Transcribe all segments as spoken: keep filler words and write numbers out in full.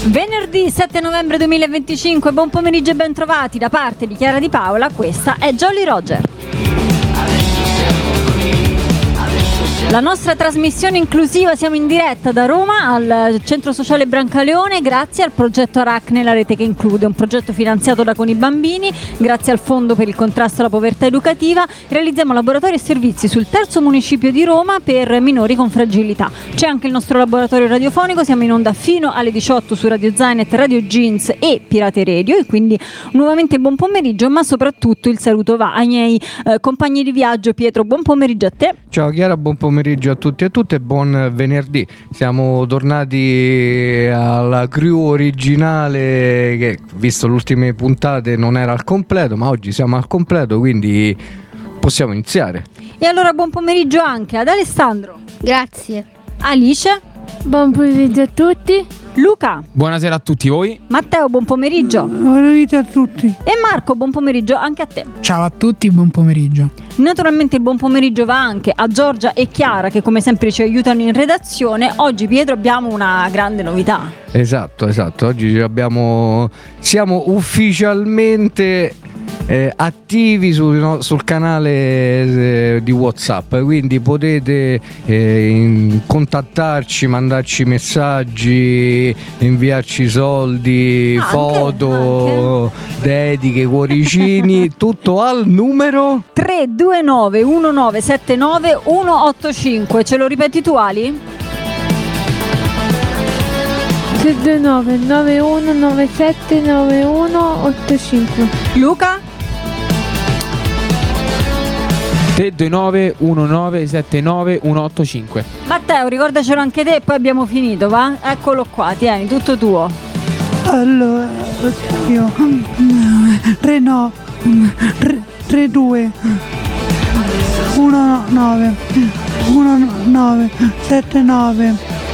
Venerdì sette novembre duemilaventicinque, buon pomeriggio e ben trovati da parte di Chiara Di Paola, questa è Jolly Roger. La nostra trasmissione inclusiva, siamo in diretta da Roma al Centro Sociale Brancaleone grazie al progetto Aracne, la rete che include, un progetto finanziato da Con i Bambini, grazie al Fondo per il contrasto alla povertà educativa. Realizziamo laboratori e servizi sul terzo municipio di Roma per minori con fragilità. C'è anche il nostro laboratorio radiofonico, siamo in onda fino alle diciotto su Radio Zainet, Radio Jeans e Pirate Radio, e quindi nuovamente buon pomeriggio, ma soprattutto il saluto va ai miei eh, compagni di viaggio. Pietro, buon pomeriggio a te. Ciao Chiara, buon pomeriggio a tutti e a tutte, buon venerdì. Siamo tornati alla crew originale che, visto le ultime puntate, non era al completo, ma oggi siamo al completo, quindi possiamo iniziare. E allora buon pomeriggio anche ad Alessandro. Grazie. Alice. Buon pomeriggio a tutti. Luca. Buonasera a tutti voi. Matteo, buon pomeriggio. Buon pomeriggio a tutti. E Marco, buon pomeriggio anche a te. Ciao a tutti, buon pomeriggio. Naturalmente il buon pomeriggio va anche a Giorgia e Chiara che come sempre ci aiutano in redazione. Oggi, Pietro, abbiamo una grande novità. Esatto, esatto. Oggi abbiamo siamo ufficialmente eh, attivi sul, no, sul canale eh, di WhatsApp, quindi potete eh, in, contattarci, mandarci messaggi, inviarci soldi, anche, foto, anche. dediche, cuoricini, tutto al numero tre due nove uno nove sette nove uno otto cinque. Ce lo ripeti tu, Ali? tre due nove nove uno nove sette nove uno otto cinque. Luca? tre due nove uno nove sette nove uno otto cinque. Matteo, ricordacelo anche te e poi abbiamo finito, va? Eccolo qua, tieni, tutto tuo. Allora, io tre no tre due uno nove uno nove sette nove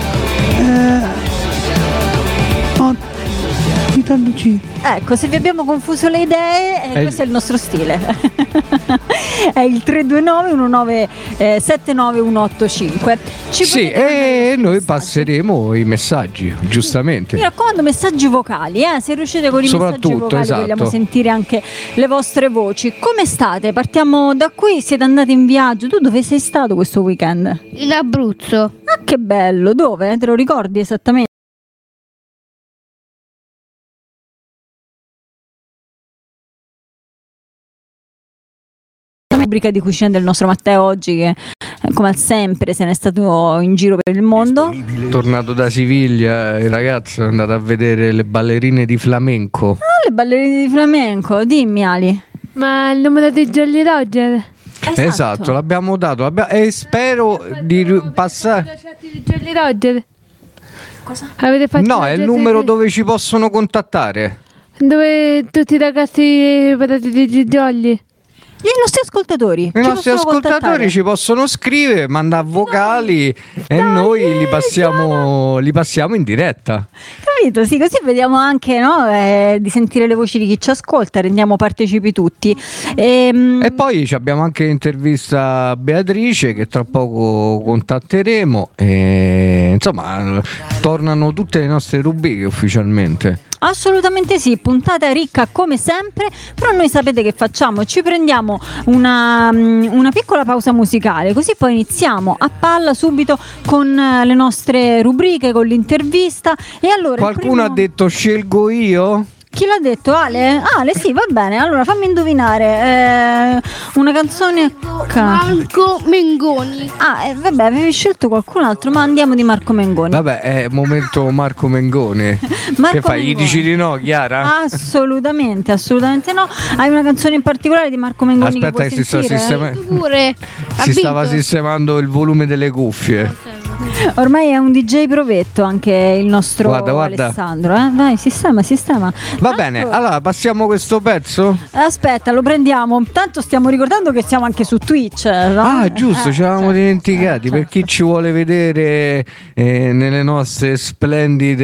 intanto C. Ecco, se vi abbiamo confuso le idee, eh, questo è il nostro stile. È il tre due nove uno nove sette nove uno otto cinque. Ci sì, e noi messaggi. Passeremo i messaggi, giustamente. Mi raccomando, messaggi vocali, eh? Se riuscite con i messaggi vocali, esatto. Vogliamo sentire anche le vostre voci. Come state? Partiamo da qui, siete andati in viaggio. Tu dove sei stato questo weekend? In Abruzzo. Ah, che bello, dove? Te lo ricordi esattamente? Rubrica di cucina del nostro Matteo oggi che come al sempre se n'è stato in giro per il mondo. Tornato da Siviglia, il ragazzo è andato a vedere le ballerine di flamenco. Ah, le ballerine di flamenco, dimmi Ali. Ma il numero di Jolly Roger? Esatto, esatto l'abbiamo dato l'abbiamo, e spero di passare. Di Jolly Roger? Cosa? Avete fatto no, è il numero dove ci possono contattare, dove tutti i ragazzi parati di Jolly. I nostri ascoltatori, i nostri ascoltatori contattare. Ci possono scrivere, mandare vocali dai, e dai, noi li passiamo, li passiamo in diretta. Capito? Sì, così vediamo anche, no, eh, di sentire le voci di chi ci ascolta, rendiamo partecipi tutti. E, e poi abbiamo anche l'intervista a Beatrice che tra poco contatteremo. E, insomma, tornano tutte le nostre rubriche ufficialmente. Assolutamente sì, puntata ricca come sempre, però noi sapete che facciamo? Ci prendiamo una, una piccola pausa musicale, così poi iniziamo a palla subito con le nostre rubriche, con l'intervista. E allora qualcuno primo... ha detto scelgo io? Chi l'ha detto? Ale? Ale, sì, va bene. Allora fammi indovinare. Eh, una canzone. Marco Mengoni. Ah, eh, vabbè, avevi scelto qualcun altro, ma andiamo di Marco Mengoni. Vabbè, è momento Marco Mengoni. Marco che fai? Mengoni. Gli dici di no, Chiara? Assolutamente, assolutamente no. Hai una canzone in particolare di Marco Mengoni? Aspetta, che, che si, sta sistema... pure. si stava sistemando il volume delle cuffie. Ormai è un D J provetto anche il nostro guarda, guarda. Alessandro, eh? Vai, sistema, sistema. Va Tanto... bene, allora passiamo questo pezzo? Aspetta, lo prendiamo. Tanto stiamo ricordando che siamo anche su Twitch, no? Ah, giusto, eh, ci avevamo certo, dimenticati. certo. Per chi ci vuole vedere eh, nelle nostre splendide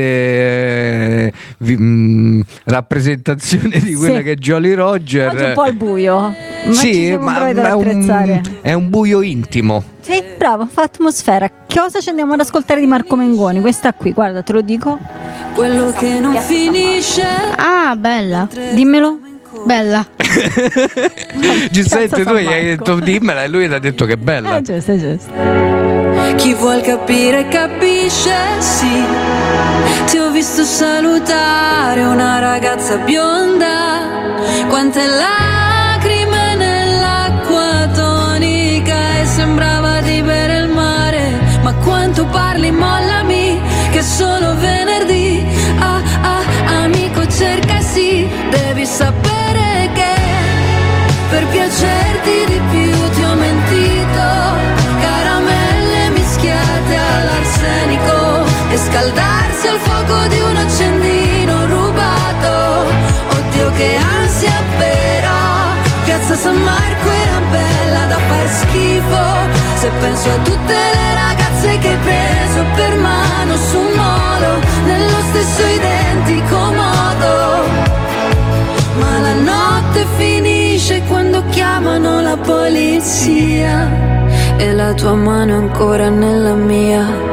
eh, vi, mh, rappresentazioni di quella sì. che è Jolly Roger. Oggi un po' al buio. Ma ci sì, siamo ma, provati ad ma è, attrezzare. un, è un buio intimo. Sì, bravo, fa atmosfera. Cosa ci andiamo ad ascoltare di Marco Mengoni? Questa qui, guarda, te lo dico. Quello che non finisce. Ah, bella. Dimmelo. Bella. Giuseppe, Piazza tu gli San hai Marco. detto dimmela e lui ti ha detto che è bella. Eh, giusto, è giusto. Chi vuol capire capisce, sì. Ti ho visto salutare una ragazza bionda. Quante lacrime nell'acqua tonica. E sembrava di bere il mare. Ma quanto parli, mollami, che è solo venerdì. Ah, ah, amico, cerca sì. Devi sapere che per piacerti di più ti ho mentito. Caramelle mischiate all'arsenico e scaldarsi al fuoco di un accendino rubato. Oddio che ansia però. Piazza San Marco era bella da far schifo. Se penso a tutte le ragazze che hai preso per mano su un molo, nello stesso identico modo. Ma la notte finisce quando chiamano la polizia e la tua mano è ancora nella mia.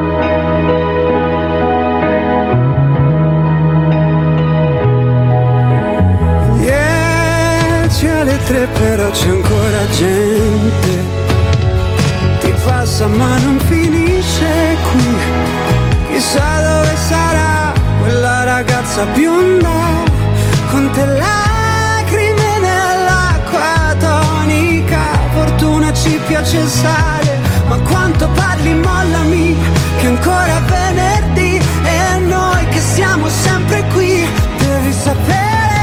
Alle tre però c'è ancora gente. Ti passa ma non finisce qui. Chissà dove sarà quella ragazza bionda con te lacrime nell'acqua tonica. Fortuna ci piace il sale, ma quanto parli, mollami, che ancora è venerdì e noi che siamo sempre qui. Devi sapere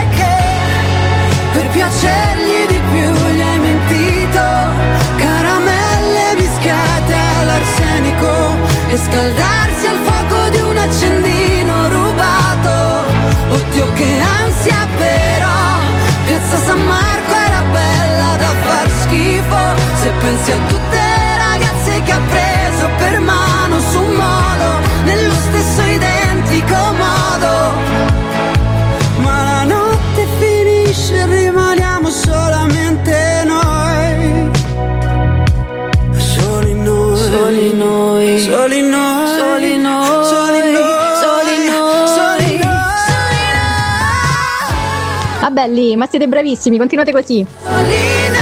per piacergli di più gli hai mentito. Caramelle mischiate all'arsenico e scaldarsi al fuoco di un accendino rubato. Oddio che ansia però. Piazza San Marco era bella da far schifo. Se pensi a tutte le ragazze che ha preso per mano su un modo, nello stesso identico modo. Ma la notte finisce, rimaniamo solamente noi. Soli noi, Soli noi, soli noi, soli noi, soli noi, soli noi, soli noi. Ah belli, ma siete bravissimi, continuate così. soli noi,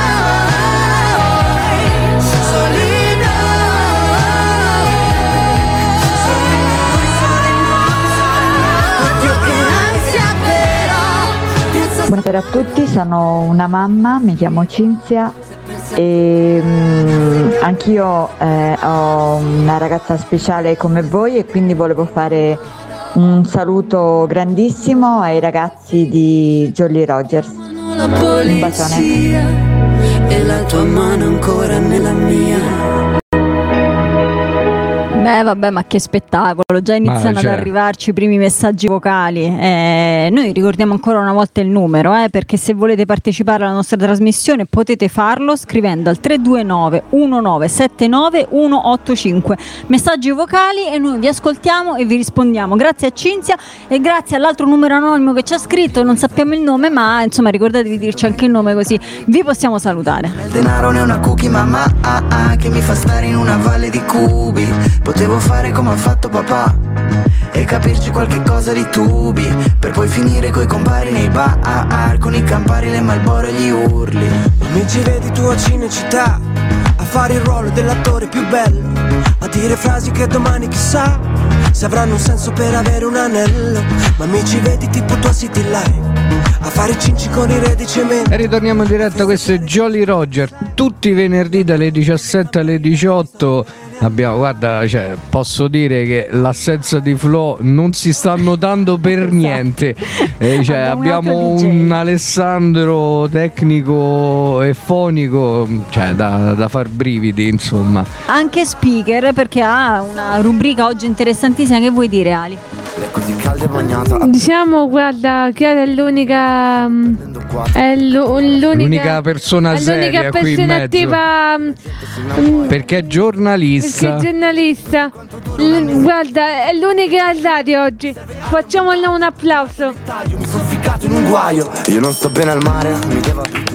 soli Buonasera a tutti, sono una mamma, mi chiamo Cinzia e mm, anch'io eh, ho una ragazza speciale come voi e quindi volevo fare un saluto grandissimo ai ragazzi di Jolly Rogers. la Un bacione. polizia e la tua mano ancora nella mia. Beh, vabbè, ma che spettacolo! Già iniziano Ma, cioè- ad arrivarci i primi messaggi vocali. Eh, noi ricordiamo ancora una volta il numero, eh, perché se volete partecipare alla nostra trasmissione potete farlo scrivendo al tre due nove uno nove sette nove uno otto cinque. Messaggi vocali e noi vi ascoltiamo e vi rispondiamo. Grazie a Cinzia e grazie all'altro numero anonimo che ci ha scritto, non sappiamo il nome, ma insomma ricordatevi di dirci anche il nome così vi possiamo salutare. Il denaro non è una cookie mamma ah, ah, che mi fa stare in una valle di cubi. Potevo fare come ha fatto papà e capirci qualche cosa di tubi, per poi finire coi compari nei bar, con i campari, le Marlboro e gli urli. Mi ci vedi tu a Cinecittà a fare il ruolo dell'attore più bello, a dire frasi che domani chissà se avranno un senso per avere un anello. Ma mi ci vedi tipo tua City Life a fare i cinci con i re di cemento. E ritorniamo in diretta, questo è Jolly Roger, tutti i venerdì dalle diciassette alle diciotto. Abbiamo, guarda, cioè, posso dire che l'assenza di Flo non si sta notando per niente. Eh, cioè, abbiamo un Alessandro tecnico e fonico, cioè, da, da far brividi, insomma. Anche speaker, perché ha una rubrica oggi interessantissima. Che vuoi dire, Ali? Diciamo, guarda, Chiara è l'unica mm, è l'u- l'unica, L'unica persona è l'unica seria qui in persona mezzo. attiva mm, Perché è giornalista. perché è giornalista. L- guarda, è l'unica al radio oggi. Facciamole un applauso. Mi sono ficcato in un guaio, io non sto bene al mare, mi devo abituare.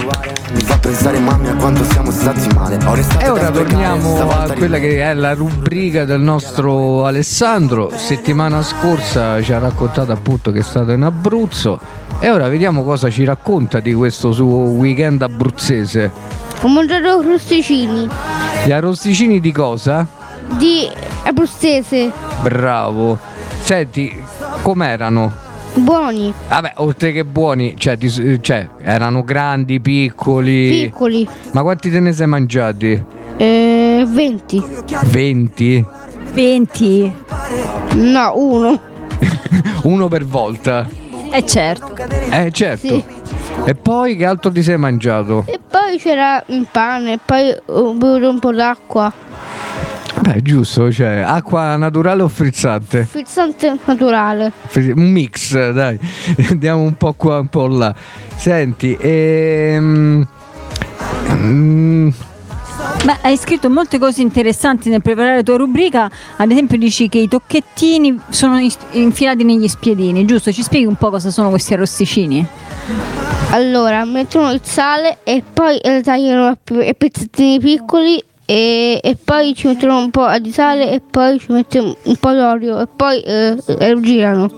Mi fa pensare mamma a quanto siamo stati male. E ora torniamo a quella che è la rubrica del nostro Alessandro. Settimana scorsa ci ha raccontato appunto che è stato in Abruzzo. E ora vediamo cosa ci racconta di questo suo weekend abruzzese. Ho mangiato crosticini. Gli arrosticini di cosa? Di abruzzese. Bravo. Senti, com'erano? Buoni. Vabbè, oltre che buoni, cioè, di, cioè erano grandi, piccoli. Piccoli. Ma quanti te ne sei mangiati? Eh, venti. venti? venti? No, uno. Uno per volta? Eh certo. Eh certo. Sì. E poi che altro ti sei mangiato? E poi c'era il pane, e poi ho bevuto un po' d'acqua. Beh, giusto, cioè, acqua naturale o frizzante? Frizzante naturale. Un mix, dai. Andiamo un po' qua, un po' là. Senti, ehm... Mm... Beh, hai scritto molte cose interessanti nel preparare la tua rubrica. Ad esempio dici che i tocchettini sono infilati negli spiedini, giusto? Ci spieghi un po' cosa sono questi arrosticini? Allora, mettono il sale e poi lo tagliano a pezzettini piccoli. E, e poi ci mettono un po' di sale e poi ci mettono un po' d'olio e poi eh, lo girano.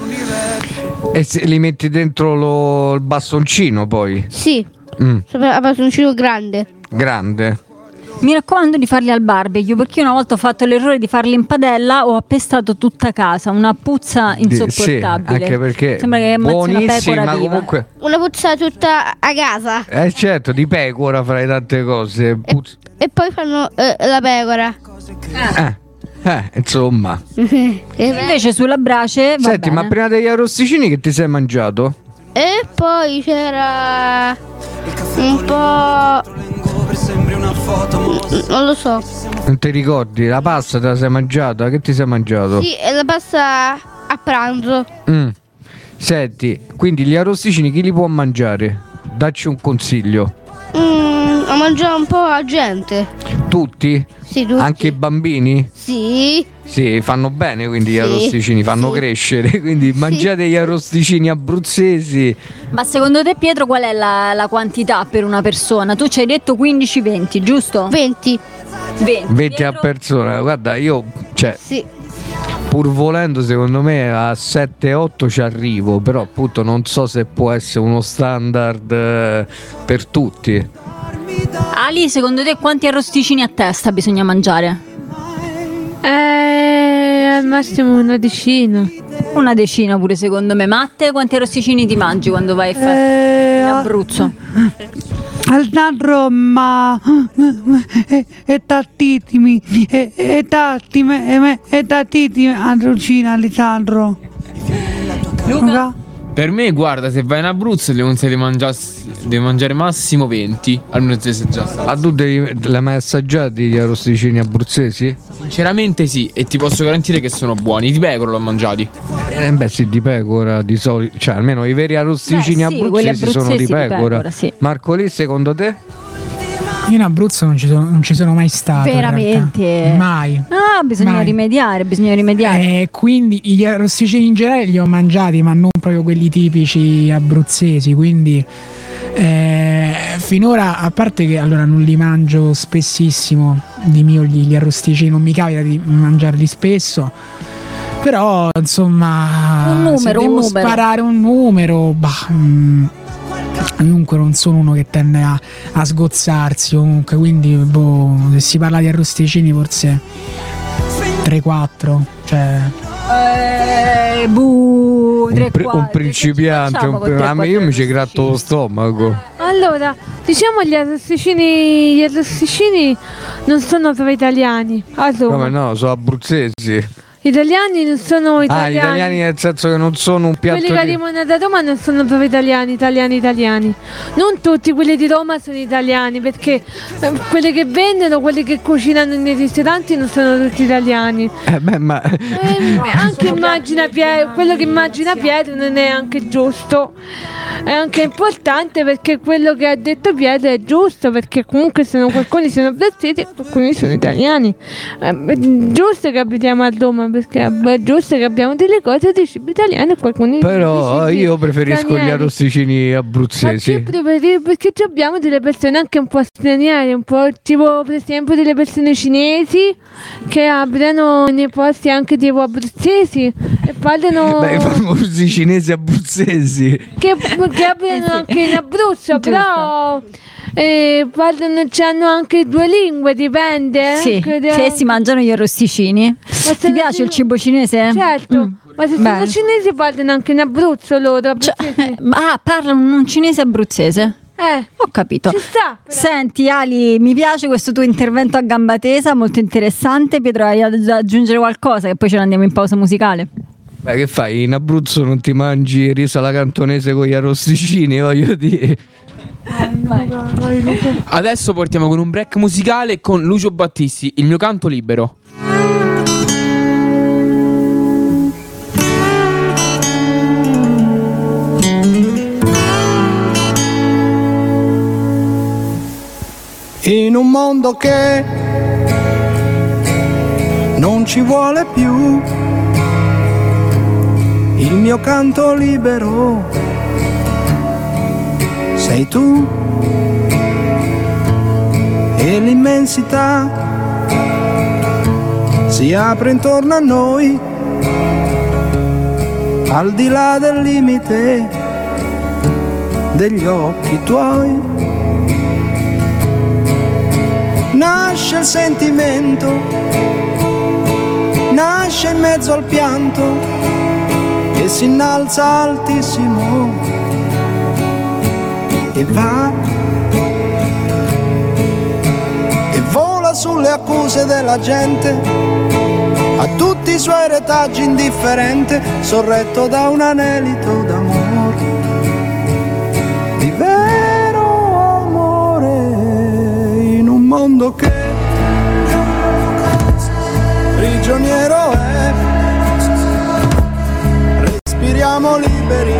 E se li metti dentro lo, il bastoncino poi? Sì, mm. sopra il bastoncino grande. Grande. Mi raccomando di farli al barbecue, perché io una volta ho fatto l'errore di farli in padella, ho appestato tutta casa, una puzza insopportabile. Sì, anche perché sembra che ammazzi una pecora ma viva. comunque Una puzza tutta a casa. Eh certo, di pecora farai tante cose. Puz- E, e poi fanno eh, la pecora. Eh, eh insomma. Invece sulla brace va Senti, bene. ma prima degli arrosticini che ti sei mangiato? E poi c'era un po'... Non lo so. Non ti ricordi? La pasta te la sei mangiata? Che ti sei mangiato? Sì, è la pasta a pranzo. Mm. Senti, quindi gli arrosticini chi li può mangiare? Dacci un consiglio. Mm, ho mangiato un po' la gente. Tutti? Sì, tutti. Anche i bambini? Sì. Sì, fanno bene quindi gli Sì. arrosticini, fanno Sì. crescere, quindi mangiate gli arrosticini abruzzesi. Ma secondo te, Pietro, qual è la, la quantità per una persona? Tu ci hai detto quindici venti, giusto? venti. venti, venti a Pietro? persona, guarda io, cioè, Sì. pur volendo secondo me a sette otto ci arrivo, però appunto non so se può essere uno standard eh, per tutti. Ali, secondo te quanti arrosticini a testa bisogna mangiare? Eh, al massimo una decina. Una decina pure secondo me. Matte, quanti arrosticini ti mangi quando vai a fare Eh, in Abruzzo? Alessandro, ma e, e tattitimi e, e tattimi e tattitimi Androcina Alessandro. Luca? Per me, guarda, se vai in Abruzzo devi consigliare di mangiare, devi mangiare massimo venti, almeno se sei già stato. Ma tu devi, l'hai mai assaggiati gli arrosticini abruzzesi? Sinceramente sì, e ti posso garantire che sono buoni. Di pecora l'ho mangiati. Eh beh sì, di pecora di solito, cioè almeno i veri arrosticini Beh, sì, quelli abruzzesi sono abruzzesi di di pecora. pecora, sì. Marco, lì secondo te? Io in Abruzzo non ci sono, non ci sono mai stato. in Veramente? realtà. Mai. Ah, bisogna Mai. rimediare, bisogna rimediare. Eh, quindi gli arrosticini in generale li ho mangiati, ma non proprio quelli tipici abruzzesi. Quindi eh, finora, a parte che allora non li mangio spessissimo di mio gli, gli arrosticini, non mi capita di mangiarli spesso. Però insomma, Un numero, se devo un numero. sparare un numero, bah, mm, comunque non sono uno che tende a, a sgozzarsi comunque, quindi boh, se si parla di arrosticini forse tre quattro, cioè Eh, bu, Un, tre pri- un quarti. principiante, Facciamo un con pri- tre a me quarti io mi ci arrosticini. gratto lo stomaco. Allora, diciamo gli arrosticini, gli arrosticini non sono per italiani. Allora, Come no, sono abruzzesi. gli italiani non sono Ah, gli italiani. italiani nel senso che non sono un piatto Quelli che di... arrivano da Roma non sono proprio italiani, italiani, italiani. Non tutti quelli di Roma sono italiani, perché eh, quelli che vendono, quelli che cucinano nei ristoranti non sono tutti italiani. Eh beh, ma... Eh, anche immagina Pietro, quello che immagina Pietro non è anche giusto. È anche importante perché quello che ha detto Pietro è giusto, perché comunque sono, alcuni sono abruzzesi e alcuni sono italiani. È giusto che abitiamo a Roma, perché è giusto che abbiamo delle cose di cibo italiano e qualcuno Però di cibi io preferisco stranieri. gli arrosticini abruzzesi. Ma che preferire? Perché ci abbiamo delle persone anche un po' straniere, un po' tipo per esempio delle persone cinesi che abitano nei posti anche tipo abruzzesi e parlano Beh, i famosi cinesi abruzzesi. che, che abitano anche in Abruzzo, però eh, parlano, hanno anche due lingue, dipende. Sì, Credo- che si mangiano gli arrosticini. se Ti piace il cibo cinese? Certo, Mm. ma se Bene. sono cinesi parlano anche in Abruzzo loro. abruzzesi. Ah, parlano un cinese abruzzese. Eh, Ho capito. ci sta. Senti Ali, mi piace questo tuo intervento a gamba tesa, molto interessante. Pietro, hai ad aggiungere qualcosa che poi ce ne andiamo in pausa musicale? Beh, che fai? In Abruzzo non ti mangi il riso alla cantonese con gli arrosticini, voglio dire. Adesso partiamo con un break musicale con Lucio Battisti, Il mio canto libero. In un mondo che non ci vuole più, il mio canto libero sei tu, e l'immensità si apre intorno a noi, al di là del limite degli occhi tuoi. Nasce il sentimento, nasce in mezzo al pianto e si innalza altissimo e va e vola sulle accuse della gente, a tutti i suoi retaggi indifferente, sorretto da un anelito d'amore, di vero amore, in un mondo che prigioniero è. Respiriamo liberi,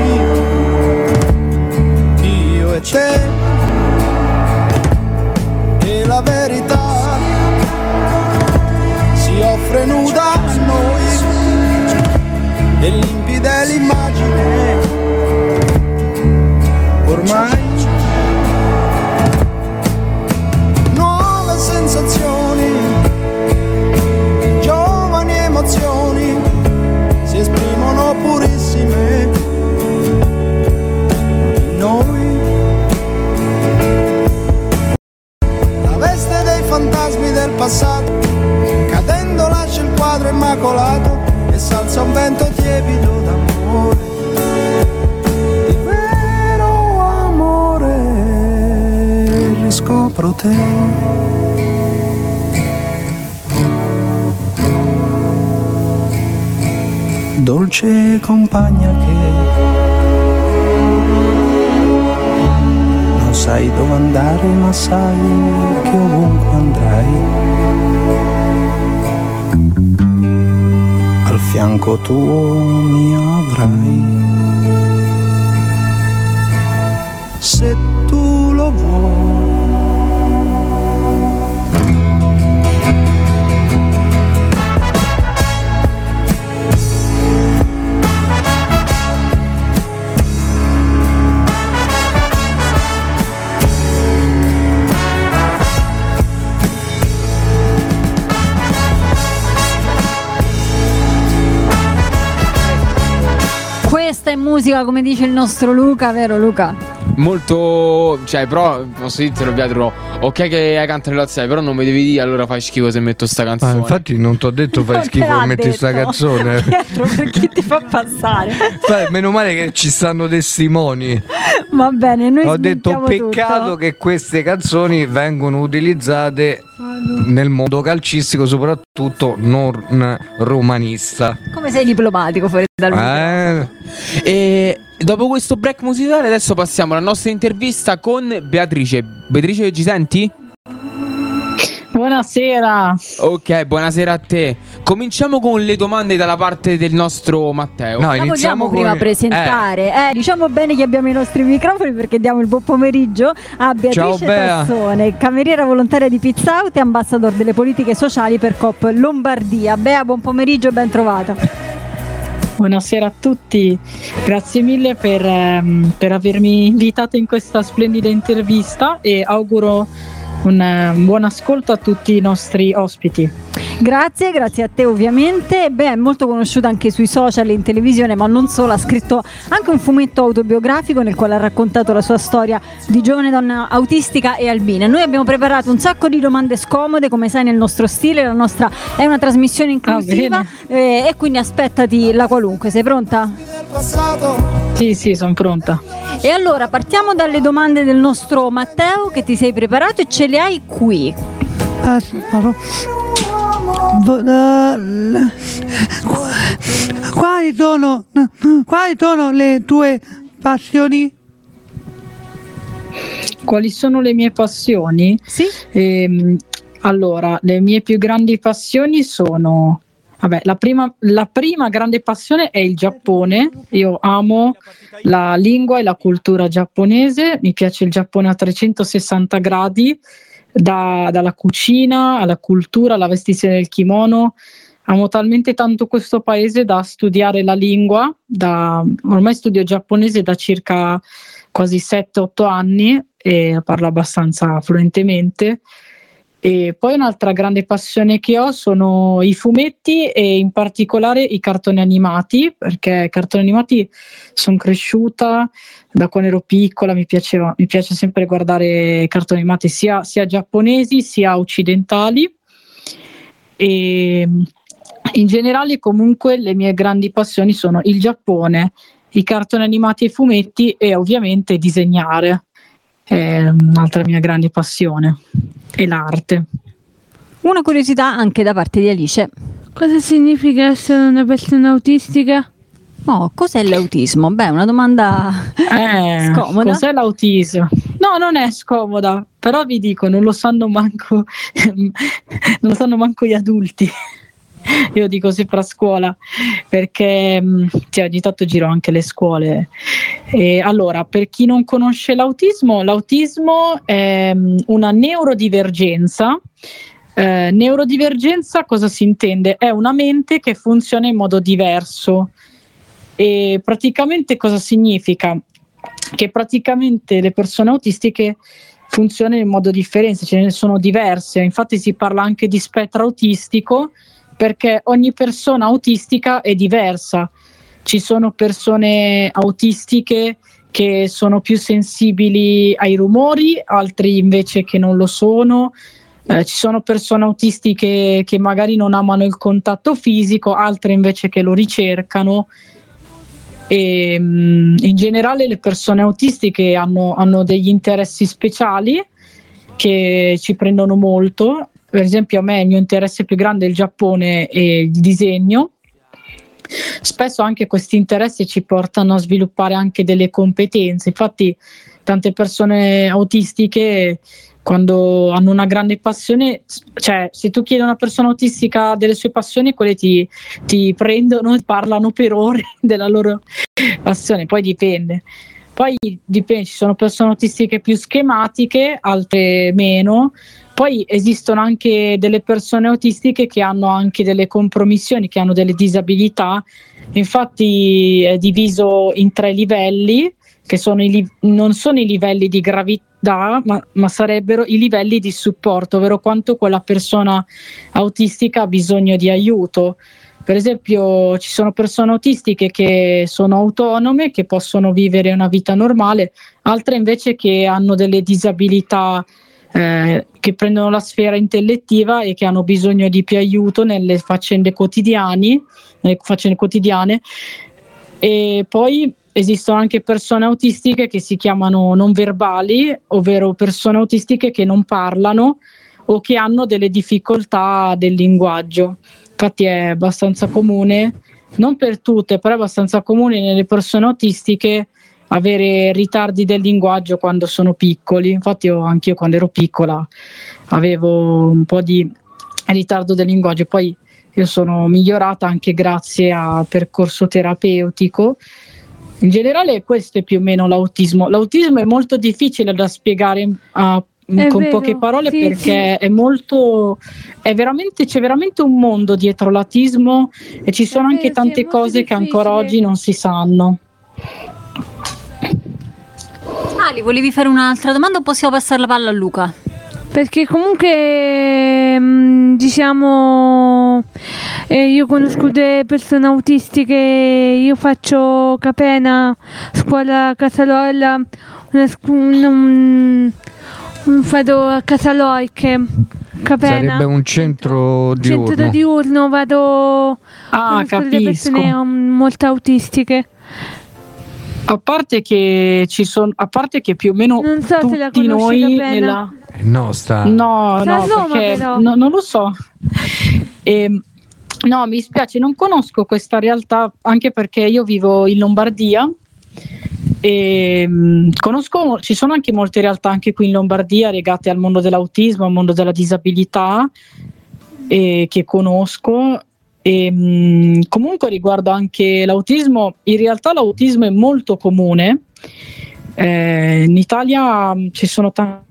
io e te, e la verità si offre nuda a noi, e limpida è l'immagine ormai. Nuove sensazioni, giovani emozioni si esprimono purissime in noi. La veste dei fantasmi del passato, cadendo lascia il quadro immacolato e s'alza un vento tiepido d'amore, di vero amore, riscopro te. Dolce compagna che non sai dove andare, ma sai che ovunque andrai, al fianco tuo mi avrai, se tu lo vuoi. Questa è musica, come dice il nostro Luca, vero Luca? Molto, cioè, però posso dirtelo, Pietro, ok che hai cantato la zia, però non mi devi dire allora fai schifo se metto sta canzone. Ah, infatti non ti ho detto fai Non schifo te l'ha e metti detto. sta canzone. Pietro, per chi ti fa passare? Beh, meno male che ci stanno testimoni. Va bene, noi Ho detto smentiamo peccato tutto. che queste canzoni vengono utilizzate nel mondo calcistico, soprattutto non romanista. Come sei diplomatico fuori dal Eh, E dopo questo break musicale adesso passiamo alla nostra intervista con Beatrice. Beatrice, ci senti? Buonasera buonasera. Ok, buonasera a te. Cominciamo con le domande dalla parte del nostro Matteo. No, La iniziamo vogliamo con... prima presentare. Eh. Eh, diciamo bene che abbiamo i nostri microfoni perché diamo il buon pomeriggio a Ciao, Beatrice Bea. Tassone, cameriera volontaria di Pizza Out e ambassador delle politiche sociali per Coop Lombardia. Bea, buon pomeriggio, ben trovata. Buonasera a tutti, grazie mille per, ehm, per avermi invitato in questa splendida intervista e auguro un eh, buon ascolto a tutti i nostri ospiti. Grazie, grazie a te ovviamente. Beh, è molto conosciuta anche sui social e in televisione, ma non solo, ha scritto anche un fumetto autobiografico nel quale ha raccontato la sua storia di giovane donna autistica e albina. Noi abbiamo preparato un sacco di domande scomode, come sai nel nostro stile, la nostra è una trasmissione inclusiva Ah, eh, e quindi aspettati la qualunque. Sei pronta? Sì, sì, sono pronta. E allora partiamo dalle domande del nostro Matteo che ti sei preparato e ce le hai qui. Quali sono, quali sono le tue passioni? Quali sono le mie passioni? Sì. Ehm, allora, le mie più grandi passioni sono... Vabbè, la prima, la prima grande passione è il Giappone. Io amo la lingua e la cultura giapponese, mi piace il Giappone a trecentosessanta gradi, da, dalla cucina alla cultura, alla vestizione del kimono. Amo talmente tanto questo paese da studiare la lingua, da, ormai studio giapponese da circa quasi sette otto anni e parlo abbastanza fluentemente. E poi un'altra grande passione che ho sono i fumetti e in particolare i cartoni animati, perché i cartoni animati sono cresciuta da quando ero piccola, mi piaceva, mi piace sempre guardare cartoni animati sia, sia giapponesi sia occidentali e in generale comunque le mie grandi passioni sono il Giappone, i cartoni animati e i fumetti e ovviamente disegnare, è un'altra mia grande passione. E l'arte. Una curiosità anche da parte di Alice. Cosa significa essere una persona autistica? Oh, cos'è l'autismo? Beh, una domanda eh, scomoda. Cos'è l'autismo? No, non è scomoda, però vi dico, non lo sanno manco non lo sanno manco gli adulti. Io dico sempre a scuola perché cioè, ogni tanto giro anche le scuole. E allora, per chi non conosce l'autismo, l'autismo è una neurodivergenza. Eh, neurodivergenza cosa si intende? È una mente che funziona in modo diverso. E praticamente cosa significa? Che praticamente le persone autistiche funzionano in modo differente, ce ne sono diverse. Infatti si parla anche di spettro autistico, perché ogni persona autistica è diversa. Ci sono persone autistiche che sono più sensibili ai rumori, altri invece che non lo sono. Eh, ci sono persone autistiche che magari non amano il contatto fisico, altre invece che lo ricercano. E, mh, in generale le persone autistiche hanno, hanno degli interessi speciali che ci prendono molto. Per esempio a me il mio interesse più grande è il Giappone e il disegno. Spesso anche questi interessi ci portano a sviluppare anche delle competenze. Infatti tante persone autistiche quando hanno una grande passione, cioè se tu chiedi a una persona autistica delle sue passioni, quelle ti, ti prendono e parlano per ore della loro passione, poi dipende. Poi dipende, ci sono persone autistiche più schematiche, altre meno. Poi esistono anche delle persone autistiche che hanno anche delle compromissioni, che hanno delle disabilità. Infatti è diviso in tre livelli, che sono i li- non sono i livelli di gravità, ma, ma sarebbero i livelli di supporto, ovvero quanto quella persona autistica ha bisogno di aiuto. Per esempio ci sono persone autistiche che sono autonome, che possono vivere una vita normale, altre invece che hanno delle disabilità eh, che prendono la sfera intellettiva e che hanno bisogno di più aiuto nelle faccende quotidiane, nelle faccende quotidiane. E poi esistono anche persone autistiche che si chiamano non verbali, ovvero persone autistiche che non parlano o che hanno delle difficoltà del linguaggio. Infatti è abbastanza comune, non per tutte, però è abbastanza comune nelle persone autistiche avere ritardi del linguaggio quando sono piccoli. Infatti io, anch'io quando ero piccola avevo un po' di ritardo del linguaggio, poi io sono migliorata anche grazie a percorso terapeutico. In generale questo è più o meno l'autismo. L'autismo è molto difficile da spiegare a È con vero, poche parole, sì, perché è molto è veramente c'è veramente un mondo dietro l'autismo e ci sono anche vero, sì, tante è molto cose che ancora difficile. oggi non si sanno. Ali, volevi fare un'altra domanda o possiamo passare la palla a Luca? Perché comunque mh, diciamo eh, io conosco delle persone autistiche, io faccio Capena, scuola Casalolla, una scu- un, un vado a Casaloiche, Capena. Sarebbe un centro diurno. Centro diurno, vado Ah, conosco delle capisco. persone um, molto autistiche. A parte che ci sono a parte che più o meno Non so se la tutti conosci, noi Capena. nella No, sta. No, Sta a no, Roma, perché però. no, non lo so. Ehm, no, mi spiace, non conosco questa realtà, anche perché io vivo in Lombardia e mh, conosco, ci sono anche molte realtà anche qui in Lombardia legate al mondo dell'autismo, al mondo della disabilità, e che conosco. E, mh, comunque riguardo anche l'autismo, in realtà l'autismo è molto comune. Eh, in Italia mh, ci sono tante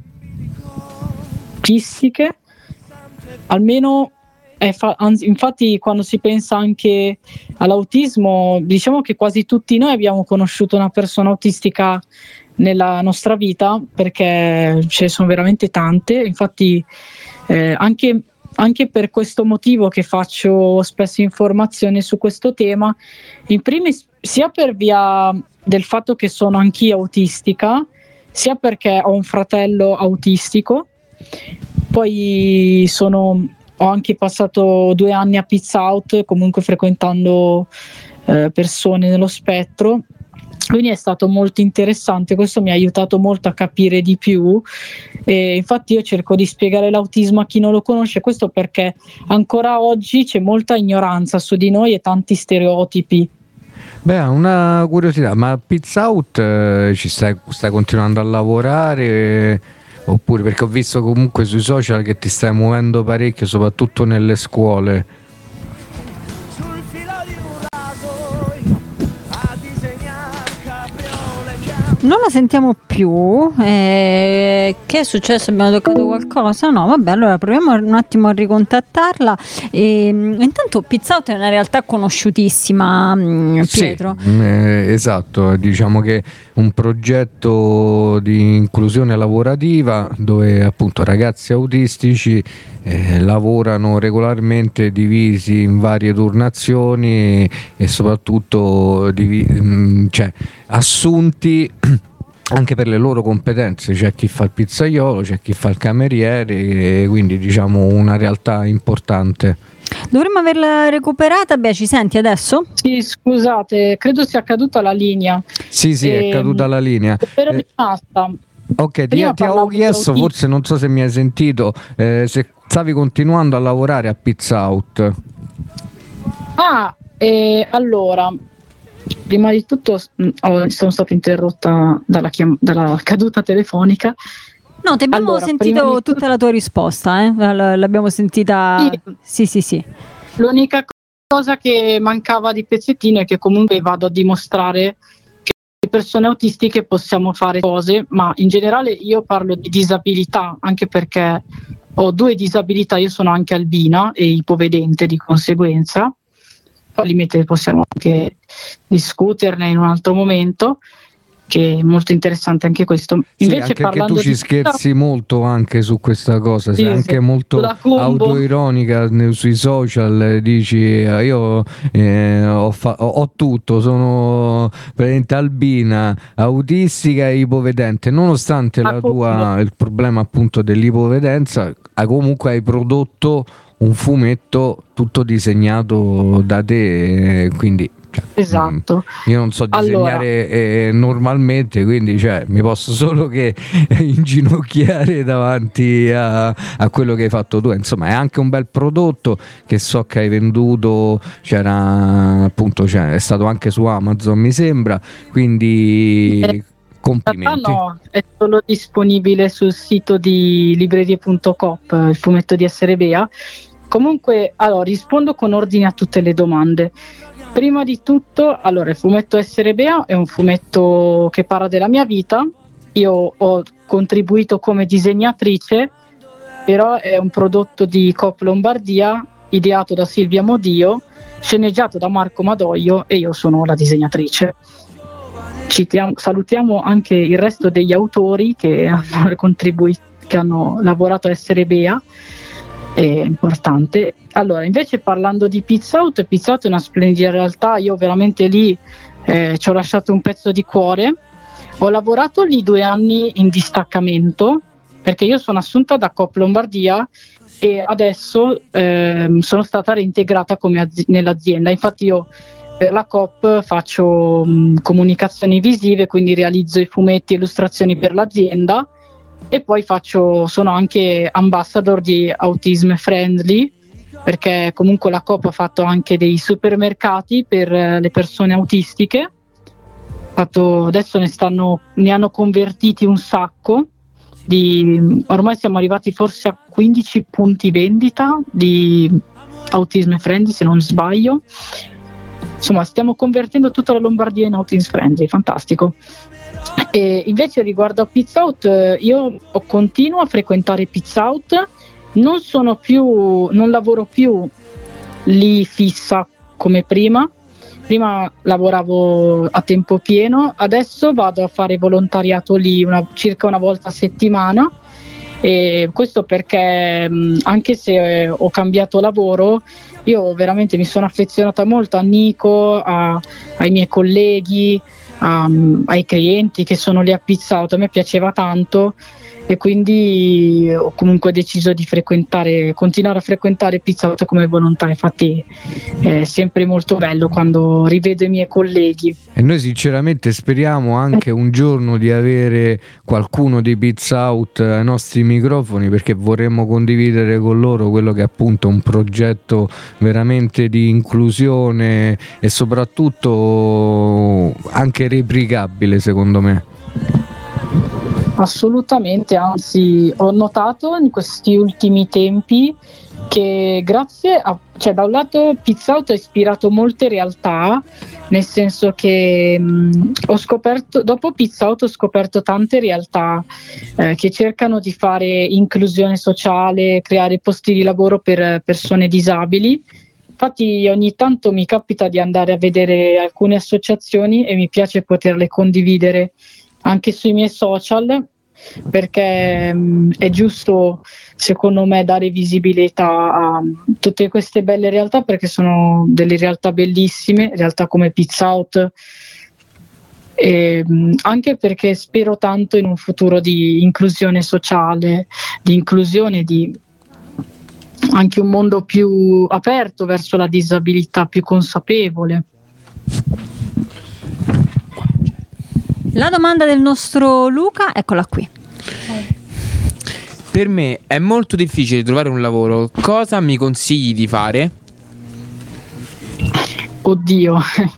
autistiche, almeno è fa- anzi, infatti quando si pensa anche all'autismo, diciamo che quasi tutti noi abbiamo conosciuto una persona autistica nella nostra vita, perché ce ne sono veramente tante. Infatti eh, anche, anche per questo motivo che faccio spesso informazioni su questo tema, in primis sia per via del fatto che sono anch'io autistica, sia perché ho un fratello autistico. Poi sono, ho anche passato due anni a Pizza Out, comunque frequentando eh, persone nello spettro, quindi è stato molto interessante. Questo mi ha aiutato molto a capire di più, e infatti io cerco di spiegare l'autismo a chi non lo conosce, questo perché ancora oggi c'è molta ignoranza su di noi e tanti stereotipi. Beh, una curiosità, ma Pizza Out eh, ci stai, stai continuando a lavorare? Eh, oppure, perché ho visto comunque sui social che ti stai muovendo parecchio, soprattutto nelle scuole. Non la sentiamo più. Eh, che è successo? Abbiamo toccato qualcosa? No, vabbè, allora proviamo un attimo a ricontattarla. E, intanto Pizza Out è una realtà conosciutissima, Pietro. Sì, eh, esatto, diciamo che un progetto di inclusione lavorativa dove appunto ragazzi autistici eh, lavorano regolarmente divisi in varie turnazioni e soprattutto divi- mh, cioè, assunti anche per le loro competenze. C'è chi fa il pizzaiolo, c'è chi fa il cameriere, e quindi diciamo una realtà importante. Dovremmo averla recuperata. Beh, ci senti adesso? Sì, scusate, credo sia caduta la linea. Sì, sì, è Ehm, caduta la linea. Ero Eh, rimasta. Ok, ti, Prima ti avevo parlavo di chiesto, autismo. forse non so se mi hai sentito, eh, se stavi continuando a lavorare a Pizza Out. Ah, eh, allora, prima di tutto mh, oh, sono stata interrotta dalla, chiam- dalla caduta telefonica. No, ti abbiamo Allora, sentito prima di tutta la tua risposta, eh? L- l'abbiamo sentita. Sì, sì, sì. L'unica cosa che mancava di pezzettino è che comunque vado a dimostrare che le persone autistiche possiamo fare cose, ma in generale io parlo di disabilità, anche perché ho due disabilità, io sono anche albina e ipovedente di conseguenza. Al limite possiamo anche discuterne in un altro momento, che è molto interessante anche questo. Sì, Invece anche che parlando tu ci di scherzi molto anche su questa cosa, sei Sì, anche sì. molto Sulla combo. autoironica ne- sui social, eh, dici eh, io eh, ho, fa- ho- ho tutto, sono praticamente albina, autistica e ipovedente, nonostante la tua, il problema appunto dell'ipovedenza, hai comunque hai prodotto un fumetto tutto disegnato da te, eh, quindi cioè, esatto. Io non so disegnare allora, eh, normalmente, quindi cioè, mi posso solo che inginocchiare davanti a, a quello che hai fatto tu. Insomma, è anche un bel prodotto che so che hai venduto, c'era appunto, cioè, è stato anche su Amazon, mi sembra, quindi eh, complimenti. No, è solo disponibile sul sito di librerie punto coop, il fumetto di Essere Bea. Comunque, allora, rispondo con ordine a tutte le domande. Prima di tutto, allora, il fumetto Essere Bea è un fumetto che parla della mia vita. Io ho contribuito come disegnatrice, però è un prodotto di Coop Lombardia, ideato da Silvia Modio, sceneggiato da Marco Madoio e io sono la disegnatrice. Citiamo, salutiamo anche il resto degli autori che hanno contribuito, che hanno lavorato a Essere Bea. È importante. Allora, invece, parlando di Pizza Out, Pizza Out è una splendida realtà. Io veramente lì eh, ci ho lasciato un pezzo di cuore. Ho lavorato lì due anni in distaccamento, perché io sono assunta da Coop Lombardia e adesso eh, sono stata reintegrata come azi- nell'azienda. Infatti io per la Coop faccio mh, comunicazioni visive, quindi realizzo i fumetti e illustrazioni per l'azienda. E poi faccio, sono anche ambassador di Autism Friendly, perché comunque la Coop ha fatto anche dei supermercati per le persone autistiche. Fatto, adesso ne, stanno, ne hanno convertiti un sacco. Di, ormai siamo arrivati forse a quindici punti vendita di Autism Friendly, se non sbaglio. Insomma, stiamo convertendo tutta la Lombardia in Autism Friendly, fantastico. E invece riguardo a Pizza Out, io continuo a frequentare Pizza Out, non sono più, non lavoro più lì fissa come prima. Prima lavoravo a tempo pieno, adesso vado a fare volontariato lì una, circa una volta a settimana. E questo perché anche se ho cambiato lavoro, io veramente mi sono affezionata molto a Nico, a, ai miei colleghi, Um, ai clienti che sono lì a Pizza Out. A me piaceva tanto e quindi ho comunque deciso di frequentare, continuare a frequentare Pizza Out come volontario. Infatti è sempre molto bello quando rivedo i miei colleghi. E noi sinceramente speriamo anche un giorno di avere qualcuno di Pizza Out ai nostri microfoni, perché vorremmo condividere con loro quello che è appunto un progetto veramente di inclusione e soprattutto anche replicabile, secondo me. Assolutamente, anzi ho notato in questi ultimi tempi che grazie a, cioè da un lato Pizza Out ha ispirato molte realtà, nel senso che mh, ho scoperto, dopo Pizza Out ho scoperto tante realtà eh, che cercano di fare inclusione sociale, creare posti di lavoro per persone disabili. Infatti ogni tanto mi capita di andare a vedere alcune associazioni e mi piace poterle condividere anche sui miei social, perché mh, è giusto secondo me dare visibilità a tutte queste belle realtà, perché sono delle realtà bellissime, realtà come Pizza Out, e mh, anche perché spero tanto in un futuro di inclusione sociale, di inclusione, di anche un mondo più aperto verso la disabilità, più consapevole. La domanda del nostro Luca, eccola qui. Per me è molto difficile trovare un lavoro. Cosa mi consigli di fare? Oddio.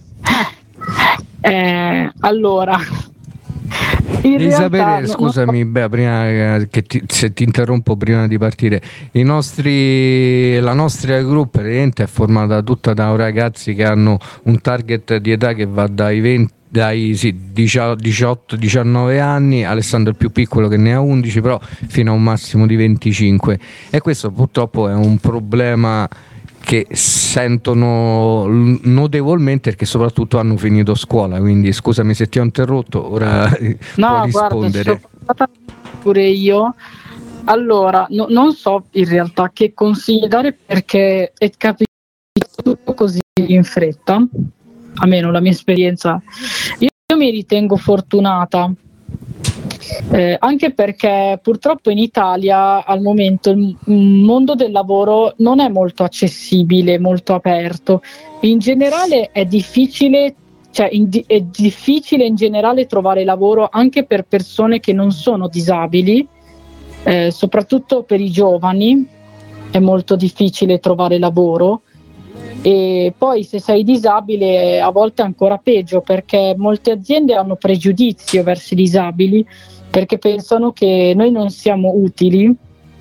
eh, allora, in devi realtà, sapere, no, scusami, no, Bea, prima che ti, se ti interrompo prima di partire, i nostri, la nostra group è formata tutta da ragazzi che hanno un target di età che va dai venti dai sì, diciotto diciannove anni, Alessandro è il più piccolo che ne ha undici, però fino a un massimo di venticinque, e questo purtroppo è un problema che sentono notevolmente perché soprattutto hanno finito scuola. Quindi scusami se ti ho interrotto, ora no, puoi rispondere. Guarda, pure io. Allora, no, non so in realtà che consigli dare, perché è capitato tutto così in fretta, almeno la mia esperienza. Io, io mi ritengo fortunata Eh, anche perché purtroppo in Italia al momento il mondo del lavoro non è molto accessibile, molto aperto. In generale è difficile, cioè in, è difficile in generale trovare lavoro anche per persone che non sono disabili, eh, soprattutto per i giovani è molto difficile trovare lavoro. E poi se sei disabile a volte è ancora peggio, perché molte aziende hanno pregiudizio verso i disabili perché pensano che noi non siamo utili.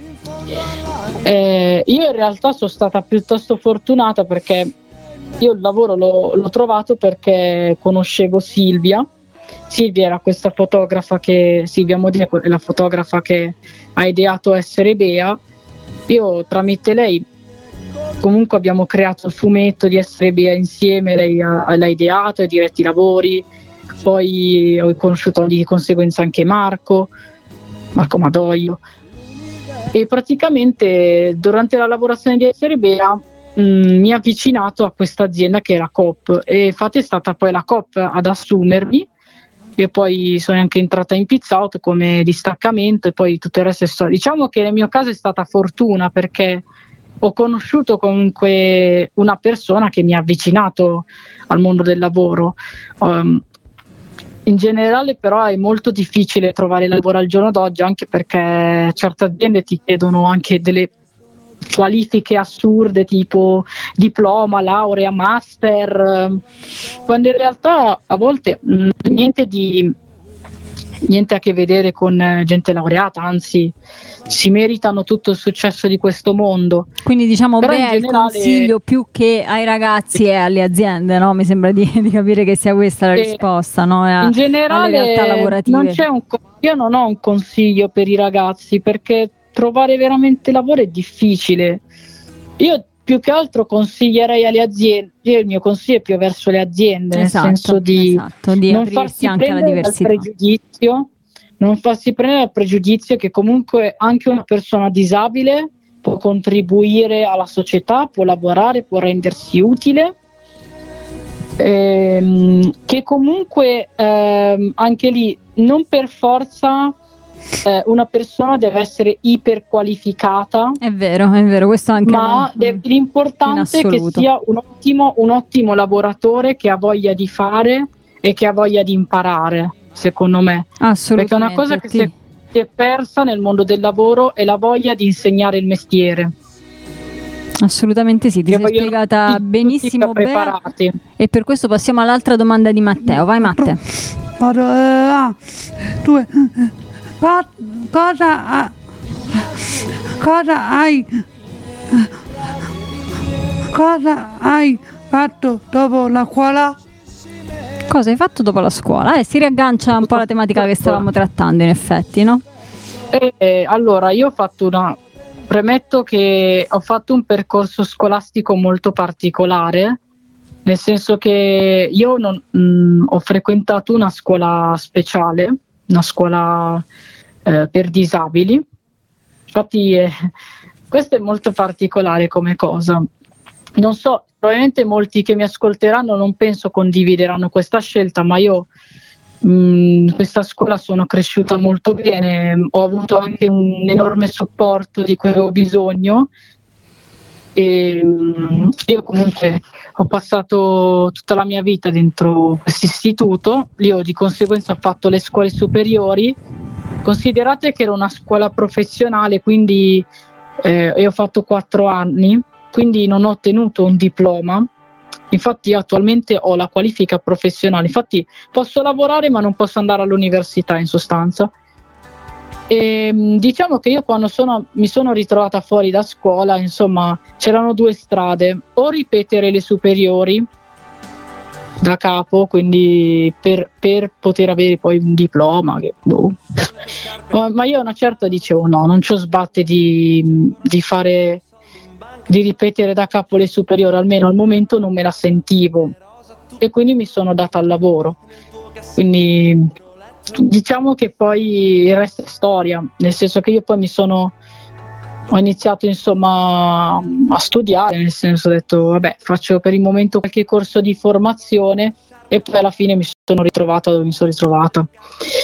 Eh, io in realtà sono stata piuttosto fortunata perché io il lavoro l'ho, l'ho trovato perché conoscevo Silvia. Silvia era questa fotografa che Silvia Modena è la fotografa che ha ideato Essere Bea. Io tramite lei comunque abbiamo creato il fumetto di Essere Bea insieme, lei ha, l'ha ideato, ha diretto i lavori, poi ho conosciuto di conseguenza anche Marco, Marco Madoio, e praticamente durante la lavorazione di Essere Bea mh, mi ha avvicinato a questa azienda che è la Coop, e infatti è stata poi la Coop ad assumermi. Io poi sono anche entrata in Pizza Out come distaccamento e poi tutto il resto è storia. Diciamo che nel mio caso è stata fortuna perché ho conosciuto comunque una persona che mi ha avvicinato al mondo del lavoro. Um, in generale però è molto difficile trovare lavoro al giorno d'oggi, anche perché certe aziende ti chiedono anche delle qualifiche assurde tipo diploma, laurea, master, quando in realtà a volte mh, niente di niente a che vedere con gente laureata, anzi si meritano tutto il successo di questo mondo. Quindi diciamo Però beh, il generale... consiglio più che ai ragazzi e alle aziende, no? Mi sembra di, di capire che sia questa la E risposta, no? A, in generale alle realtà lavorative. non c'è un, io non ho un consiglio per i ragazzi perché trovare veramente lavoro è difficile. Io più che altro consiglierei alle aziende, io il mio consiglio è più verso le aziende, Esatto, nel senso di, esatto, di non aprirsi farsi anche alla prendere dal diversità. pregiudizio, non farsi prendere dal pregiudizio che comunque anche una persona disabile può contribuire alla società, può lavorare, può rendersi utile, ehm, che comunque ehm, anche lì non per forza Eh, una persona deve essere iperqualificata. È vero, è vero, questo anche ma no, de- l'importante è che assoluto. sia un ottimo, un ottimo lavoratore che ha voglia di fare e che ha voglia di imparare, secondo me. Perché una cosa che si è, si è persa nel mondo del lavoro è la voglia di insegnare il mestiere. Assolutamente sì, ti Che sei vogliono spiegata tutti- benissimo, tutti Bea, preparati. e per questo passiamo all'altra domanda di Matteo. Vai Matte. Vado, eh, ah, due. Co- cosa, ha- cosa hai cosa hai fatto dopo la scuola? Cosa hai fatto dopo la scuola? Eh, si riaggancia un po' alla tematica che stavamo trattando, in effetti, no? Eh, allora, io ho fatto una. Premetto che ho fatto un percorso scolastico molto particolare, nel senso che io non, mh, ho frequentato una scuola speciale, una scuola eh, per disabili. Infatti, eh, questo è molto particolare come cosa. Non so, probabilmente molti che mi ascolteranno non penso condivideranno questa scelta, ma io in questa scuola sono cresciuta molto bene, ho avuto anche un enorme supporto di cui avevo bisogno e mh, io comunque ho passato tutta la mia vita dentro questo istituto. Io di conseguenza ho fatto le scuole superiori. Considerate che era una scuola professionale, quindi eh, io ho fatto quattro anni, quindi non ho ottenuto un diploma. Infatti io attualmente ho la qualifica professionale, infatti posso lavorare ma non posso andare all'università in sostanza. E, diciamo che io quando sono, mi sono ritrovata fuori da scuola, insomma, c'erano due strade: o ripetere le superiori da capo, quindi per, per poter avere poi un diploma, che, boh. ma, ma io a una certa dicevo no, non c'ho sbatte di, di fare... di ripetere da capo le superiori, almeno al momento non me la sentivo, e quindi mi sono data al lavoro. Quindi diciamo che poi il resto è storia, nel senso che io poi mi sono ho iniziato insomma a studiare, nel senso ho detto vabbè, faccio per il momento qualche corso di formazione, e poi alla fine mi sono ritrovata dove mi sono ritrovata.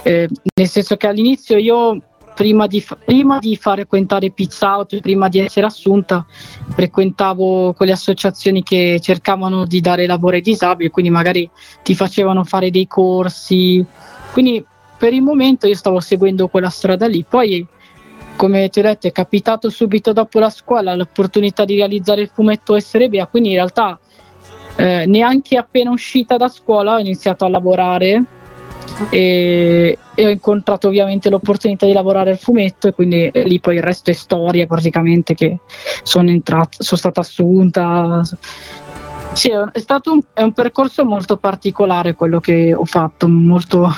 eh, nel senso che all'inizio io prima di, fa- prima di far frequentare Pizza Out, prima di essere assunta, frequentavo quelle associazioni che cercavano di dare lavoro ai disabili, quindi magari ti facevano fare dei corsi, quindi per il momento io stavo seguendo quella strada lì. Poi, come ti ho detto, è capitato subito dopo la scuola l'opportunità di realizzare il fumetto S R B A, quindi in realtà eh, neanche appena uscita da scuola ho iniziato a lavorare e, e ho incontrato ovviamente l'opportunità di lavorare al fumetto, e quindi eh, lì poi il resto è storia praticamente, che sono entrata, sono stata assunta. Sì, è stato un, è un percorso molto particolare quello che ho fatto, molto.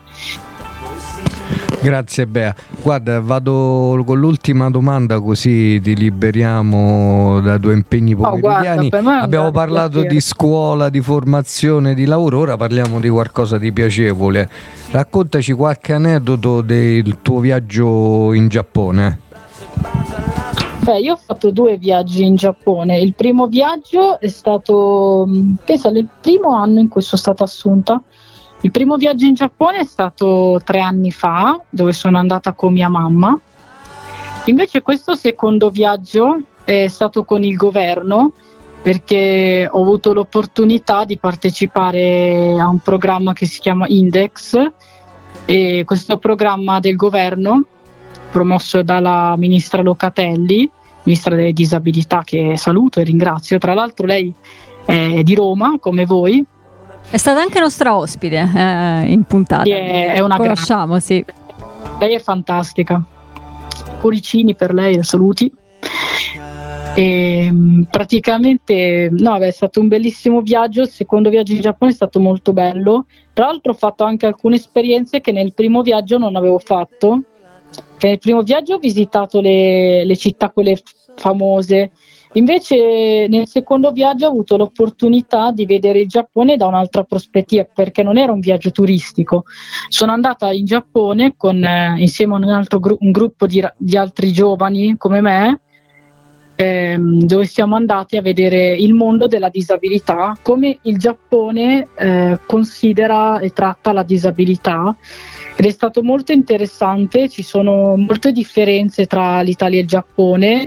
Grazie Bea. Guarda, vado con l'ultima domanda così ti liberiamo dai tuoi impegni pomeridiani. Oh, guarda, abbiamo parlato piacere. di scuola, di formazione, di lavoro, ora parliamo di qualcosa di piacevole. Raccontaci qualche aneddoto del tuo viaggio in Giappone. Beh, io ho fatto due viaggi in Giappone. Il primo viaggio è stato, penso, il primo anno in cui sono stata assunta. Il primo viaggio in Giappone è stato tre anni fa, dove sono andata con mia mamma. Invece questo secondo viaggio è stato con il governo, perché ho avuto l'opportunità di partecipare a un programma che si chiama Index, e questo programma del governo, promosso dalla ministra Locatelli, ministra delle disabilità, che saluto e ringrazio. Tra l'altro lei è di Roma, come voi. È stata anche nostra ospite eh, in puntata. Sì, è, è una conosciamo, sì. Lei è fantastica. Cuoricini per lei, saluti. E praticamente no, beh, è stato un bellissimo viaggio. Il secondo viaggio in Giappone è stato molto bello. Tra l'altro ho fatto anche alcune esperienze che nel primo viaggio non avevo fatto. Che nel primo viaggio ho visitato le, le città quelle famose. Invece nel secondo viaggio ho avuto l'opportunità di vedere il Giappone da un'altra prospettiva, perché non era un viaggio turistico. Sono andata in Giappone con, eh, insieme a un altro gru- un gruppo di, di altri giovani come me, ehm, dove siamo andati a vedere il mondo della disabilità, come il Giappone eh, considera e tratta la disabilità. Ed è stato molto interessante. Ci sono molte differenze tra l'Italia e il Giappone.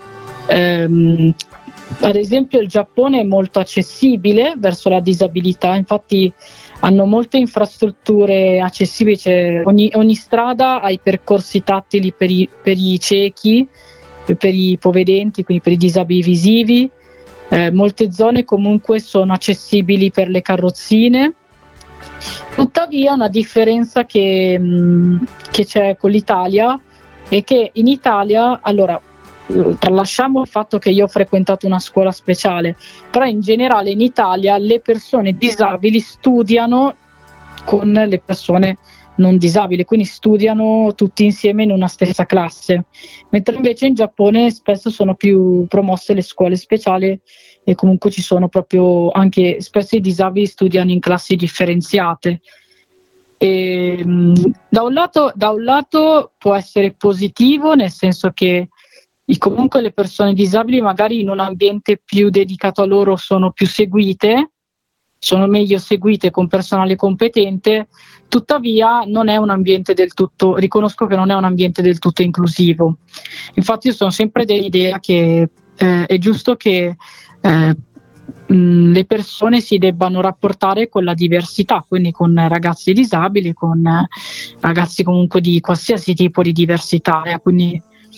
Um, ad esempio il Giappone è molto accessibile verso la disabilità, infatti hanno molte infrastrutture accessibili, cioè ogni, ogni strada ha i percorsi tattili per i, per i ciechi, per i ipovedenti, quindi per i disabili visivi. Eh, molte zone comunque sono accessibili per le carrozzine. Tuttavia una differenza che, mh, che c'è con l'Italia è che in Italia, allora, tralasciamo il fatto che io ho frequentato una scuola speciale, però in generale in Italia le persone disabili studiano con le persone non disabili, quindi studiano tutti insieme in una stessa classe, mentre invece in Giappone spesso sono più promosse le scuole speciali e comunque ci sono proprio anche spesso i disabili studiano in classi differenziate. E, mh, da un lato, da un lato può essere positivo, nel senso che comunque le persone disabili magari in un ambiente più dedicato a loro sono più seguite, sono meglio seguite con personale competente. Tuttavia non è un ambiente del tutto, riconosco che non è un ambiente del tutto inclusivo. Infatti io sono sempre dell'idea che eh, è giusto che eh, mh, le persone si debbano rapportare con la diversità, quindi con ragazzi disabili, con eh, ragazzi comunque di qualsiasi tipo di diversità, eh, quindi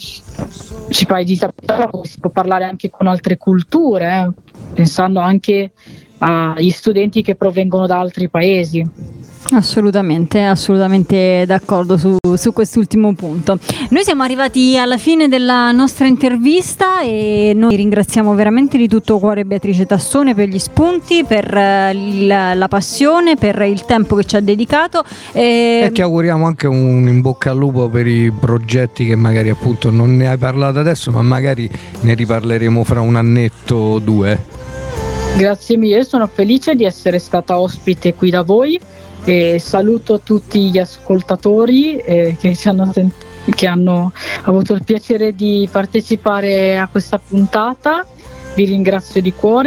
si parla di disabilità, si può parlare anche con altre culture, eh, pensando anche agli studenti che provengono da altri paesi. Assolutamente, assolutamente d'accordo su, su quest'ultimo punto. Noi siamo arrivati alla fine della nostra intervista e noi ringraziamo veramente di tutto cuore Beatrice Tassone per gli spunti, per il, la passione, per il tempo che ci ha dedicato e... e ti auguriamo anche un in bocca al lupo per i progetti che magari appunto non ne hai parlato adesso, ma magari ne riparleremo fra un annetto o due. Grazie mille, sono felice di essere stata ospite qui da voi. E saluto tutti gli ascoltatori eh, che, ci hanno sent- che hanno avuto il piacere di partecipare a questa puntata. Vi ringrazio di cuore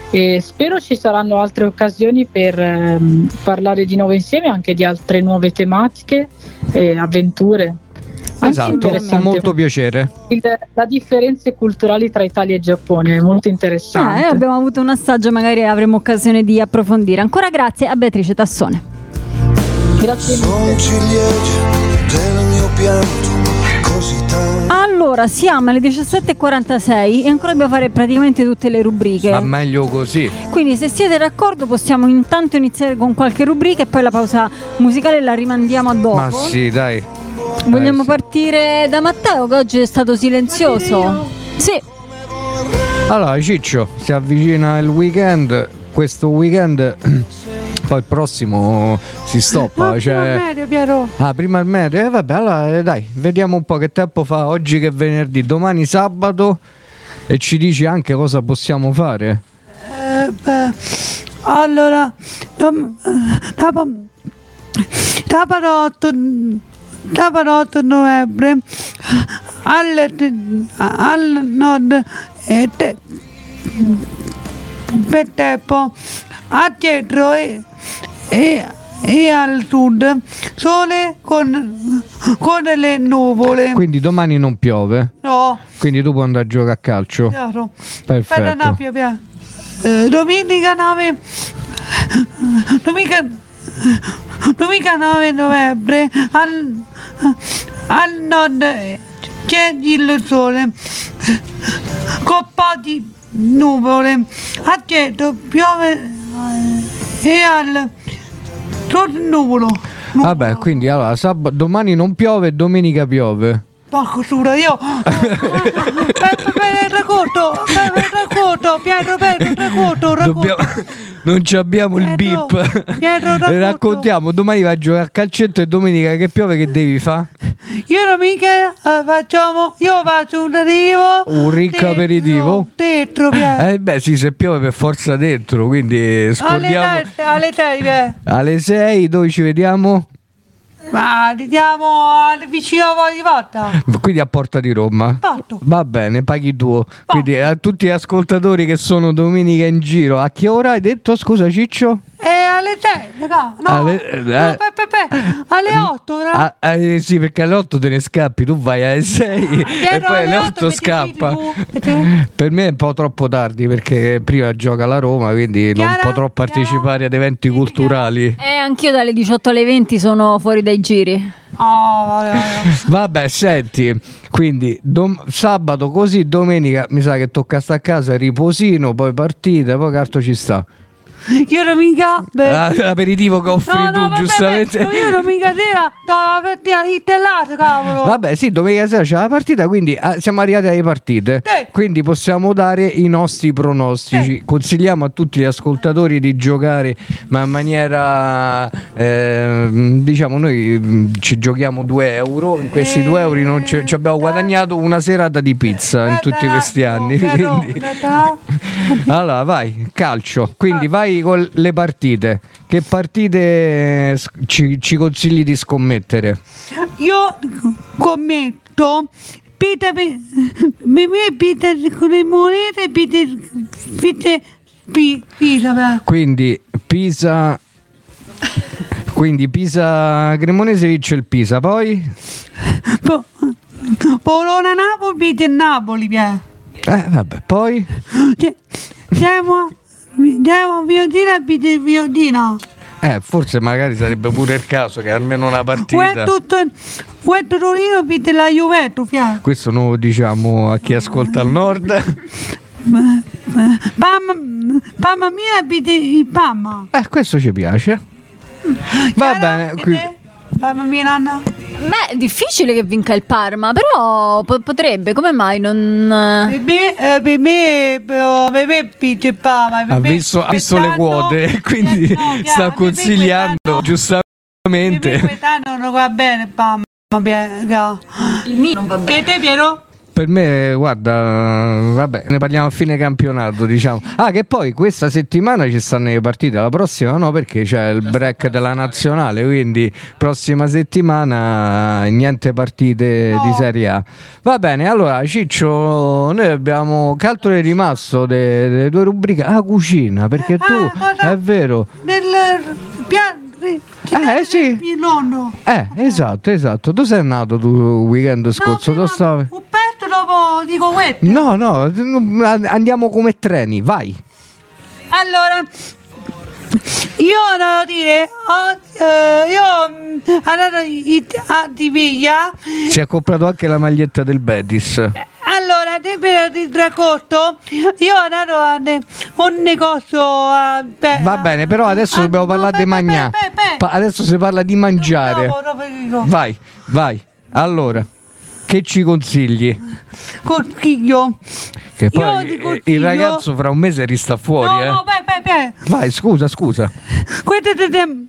e spero ci saranno altre occasioni per ehm, parlare di nuovo insieme, anche di altre nuove tematiche e avventure. Anche Esatto, interessante. con molto piacere. Il, la differenze culturali tra Italia e Giappone è molto interessante. Eh, abbiamo avuto un assaggio, magari avremo occasione di approfondire. Ancora grazie a Beatrice Tassone. Grazie Sono ciliegie del mio pianto, così tanto. Allora, siamo alle diciassette e quarantasei e ancora dobbiamo fare praticamente tutte le rubriche. Ma meglio così. Quindi se siete d'accordo possiamo intanto iniziare con qualche rubrica e poi la pausa musicale la rimandiamo a dopo. Ma sì, dai. Vogliamo Eh, sì. partire da Matteo, che oggi è stato silenzioso? Sì. Allora, Ciccio, si avvicina il weekend. Questo weekend, poi il prossimo si stoppa. Ma Cioè... meglio, Piero. Ah, prima il meteo. Eh, vabbè, allora eh, dai, vediamo un po' che tempo fa. Oggi che è venerdì, domani sabato. E ci dici anche cosa possiamo fare. Eh, beh, allora, dom- dopo sabato otto novembre al, al nord e te, per tempo a dietro e, e, e al sud sole con, con le nuvole. Quindi domani non piove. No, Quindi tu puoi andare a giocare a calcio. chiaro. Perfetto. Per la Pia Pia. Eh, domenica nove domenica, domenica nove novembre al, al nord c'è il sole con un po' di nuvole, a dietro piove eh, e al sud nuvolo. Vabbè, quindi allora, sab- domani non piove e domenica piove. Porco sura, io per, per il racconto, per il racconto, Pietro, per il racconto, racconto. Dobbiamo... Non ci abbiamo il Pietro, beep. Pietro, racconto. Raccontiamo, domani vai a giocare a calcetto e domenica che piove che devi fare? Io e mica eh, facciamo, io faccio un arrivo. Un ricco aperitivo? Dentro, Pietro. Eh beh sì, se piove per forza dentro, quindi Alle scordiamo sette, alle sei, Pietro. alle sei, dove ci vediamo? Ma andiamo al vicino a di volta. Quindi a Porta di Roma. Fatto. Va bene, paghi tu. Quindi a tutti gli ascoltatori che sono domenica in giro, a che ora hai detto? Scusa Ciccio? E alle sei, raga. No, Alle- eh, no, pe, pe, pe, alle otto, raga. Ah, eh, sì, perché alle otto te ne scappi, tu vai alle sei e Pietro, poi alle alle otto otto scappa. metti tu. Per me è un po' troppo tardi perché prima gioca la Roma, quindi non Chiara? potrò partecipare ad eventi culturali. E anch'io dalle diciotto alle venti sono fuori dai giri. Oh, vabbè. Vabbè, senti, quindi dom- sabato così, domenica mi sa che tocca sta a casa, riposino, poi partita, poi carto ci sta. Io non mica. Ah, l'aperitivo che offri No, tu, no, vabbè, giustamente. beh, io non mica sera, no, per dire intellato, cavolo. Vabbè, sì, domenica sera c'è la partita, quindi ah, siamo arrivati alle partite. Sì. Quindi possiamo dare i nostri pronostici. Consigliamo a tutti gli ascoltatori di giocare, ma in maniera eh, diciamo, noi mh, ci giochiamo due euro. In questi due euro non ci, ci abbiamo guadagnato una serata di pizza in tutti questi anni. Quindi. Allora, vai, calcio. Quindi vai con le partite. Che partite s- ci, ci consigli di scommettere? Io commetto pita per mi pita con le monete pita pita pi- pisa beh. Quindi Pisa, quindi Pisa Cremonese vince il Pisa, poi Po- Polona Napoli pita il Napoli beh. eh vabbè, poi Cioè, siamo andiamo Fiorentina pita il Fiorentina. eh forse magari sarebbe pure il caso che almeno una partita. Questo questo Torino pita la Juventus beh. Questo non lo diciamo a chi ascolta al nord. Mamma, mamma mia pita il Parma. Eh, questo ci piace. Va bene, qui- Mamma mia Nanna. Beh, è difficile che vinca il Parma, però po- potrebbe, come mai non... Per me, eh, per me, però, per me vince il Parma. per ha me visto, ha visto le quest'anno- quote, quindi no, chiaro, sta per me consigliando Per me giustamente. quest'anno non va bene il Parma. Piero. Il mio non va E te Piero? per me, guarda, vabbè, ne parliamo a fine campionato, diciamo. Ah, che poi questa settimana ci stanno le partite, la prossima no, perché c'è il break della nazionale, quindi prossima settimana niente partite no. di Serie A. Va bene, allora Ciccio, noi abbiamo, che altro è rimasto delle tue rubriche? Ah, cucina, perché tu, ah, è vero. Nel piano. Eh sì. Mio nonno. Eh, esatto, esatto. Tu sei nato tu weekend scorso, no, dove stavi? Un pezzo dopo dico questo. No, no, andiamo come treni, vai. Allora, io devo dire, ho, eh, io andato a Diviglia. Si è comprato anche la maglietta del Betis. Allora, nel periodo di Dracosto, io ho andato a ne- un negozio. A, beh, Va bene, però adesso a, dobbiamo parlare no, di beh, mangiare. beh, beh, beh. Adesso si parla di mangiare. No, no, no, no. Vai, vai. Allora, che ci consigli? Consiglio. Che poi Io ti consiglio- il ragazzo fra un mese resta fuori, No, eh. no, beh, beh, beh. Vai, scusa, scusa. Questa settimana,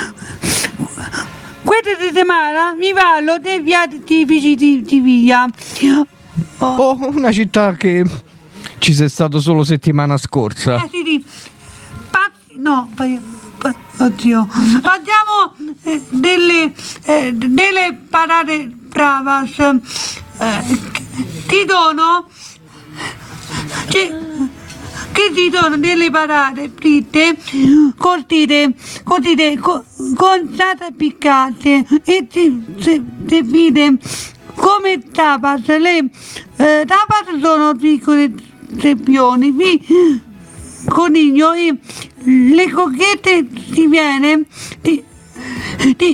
questa settimana vi parlo dei piatti tipici di Diviglia. Oh, una città che ci sei stato solo settimana scorsa. Eh, sì, sì. Pa- no, pa- pa- oddio. Parliamo eh, delle, eh, delle patate bravas. Eh, ti dono che, che ti dono delle patate fritte cotite, cotite co- con salsa piccante e ti servite come tapas. Le eh, tapas sono piccole treppioni di coniglio e le cocchette si viene di, di,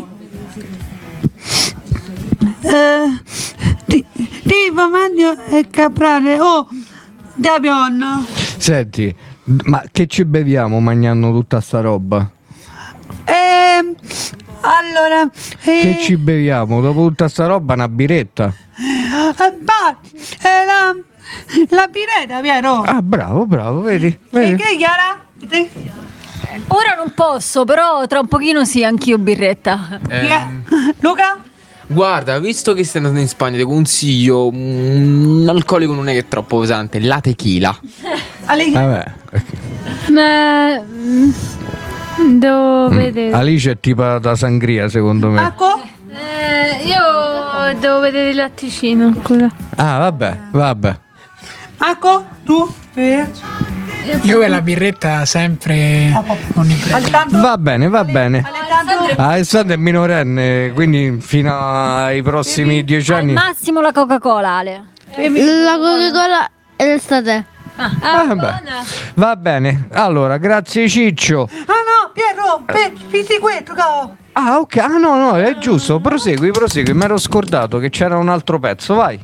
eh, di, di formaggio e caprale o davion. Senti, ma che ci beviamo mangiando tutta sta roba? Eh, allora, eh, Che ci beviamo? Dopo tutta sta roba una biretta. eh, bah, eh, la, la biretta, vero? Ah, bravo, bravo, vedi? E vedi? che Chiara? Sì. Ora non posso, però tra un pochino sì, anch'io birretta. Ehm, Luca? Guarda, visto che stai andando in Spagna, ti consiglio un alcolico non è che è troppo pesante, la tequila. Vabbè. Ma mm, devo Mm. vedere. Alice è tipo da sangria, secondo me. Ecco? Eh, io devo vedere il latticino ancora. Ah, vabbè, vabbè. Ecco, tu? Eh. Io e la birretta sempre onnipresente. Va bene, va bene. Alessandro è minorenne, quindi fino ai prossimi dieci Al anni. massimo la Coca-Cola, Ale. La Coca-Cola è l'estate. Ah, Ah, beh. Va bene. Allora, grazie Ciccio. Ah no, Piero, pe- fiti questo, cavolo. Ah, ok. Ah, no, no, è giusto. Prosegui, prosegui. Mi ero scordato che c'era un altro pezzo. Vai.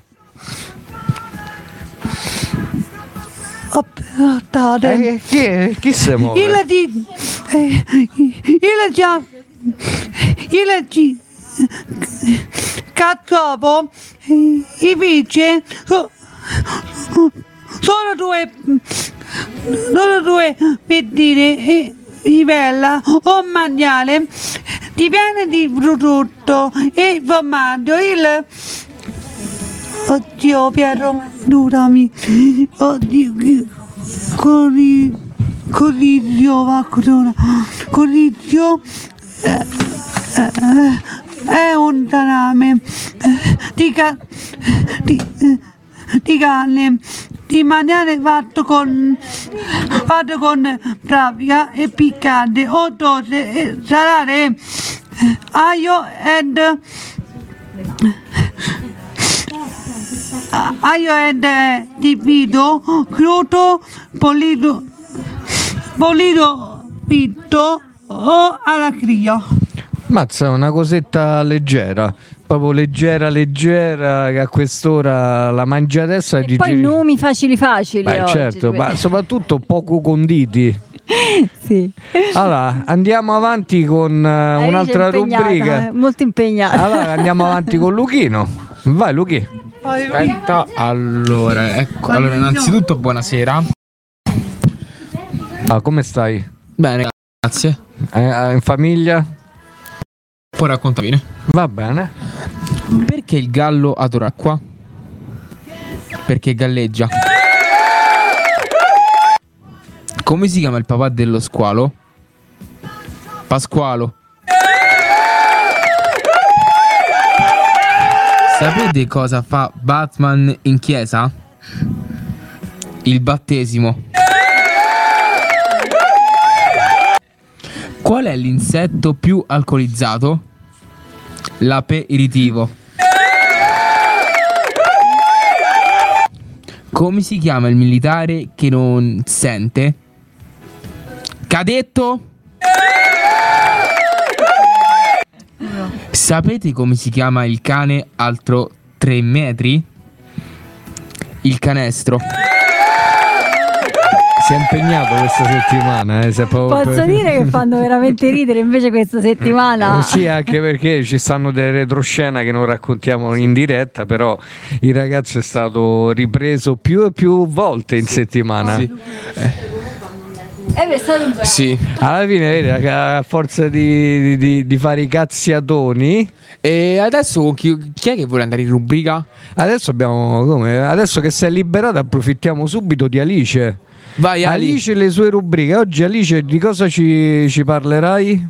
Aspettate. Eh, chi, è? Chi si muove? Il di... eh, il già... Il gi... Cazzopo... I vice... So, sono due... Sono due pettine e livella o mangiale dipende di prodotto e formaggio. Il... Oddio, Piero, aiutami. Oddio, che... Cori... Corizio, va, cosa? Corizio... Eh, eh, è un salame eh, di, ca- di, eh, di carne di mangiare fatto con fatto con pratica e piccante o dose e salare eh, aglio ed aglio ed eh, di vito crudo polito polito pitto o alla griglia. Mazza, una cosetta leggera, proprio leggera, leggera, che a quest'ora la mangi adesso e E poi nomi facili facili. Beh, oggi, certo, ma soprattutto poco conditi. sì. Allora, andiamo avanti con uh, Alice è un'altra impegnata, rubrica. eh, molto impegnata. Allora, andiamo avanti con Luchino. Vai, Luchi. Aspetta, allora, ecco, allora innanzitutto buonasera. Ah, come stai? Bene, grazie. Eh, in famiglia? Puoi raccontarmi? Va bene. Perché il gallo adora acqua? Perché galleggia. Come si chiama il papà dello squalo? Pasqualo. Sapete cosa fa Batman in chiesa? Il battesimo. Qual è l'insetto più alcolizzato? L'aperitivo. Come si chiama il militare che non sente? Cadetto. Sapete come si chiama il cane alto tre metri? Il canestro. Si è impegnato questa settimana, eh, se proprio... Posso dire che fanno veramente ridere invece questa settimana. Eh, sì, anche perché ci stanno delle retroscena che non raccontiamo in diretta, però il ragazzo è stato ripreso più e più volte in settimana. Sì. Eh. È stato bello. Sì. Alla fine vedi, a forza di, di, di fare i cazziatoni. E adesso chi, chi è che vuole andare in rubrica? Adesso abbiamo come? Adesso che sei liberata approfittiamo subito di Alice. Vai Ali. Alice e le sue rubriche. Oggi Alice di cosa ci, ci parlerai?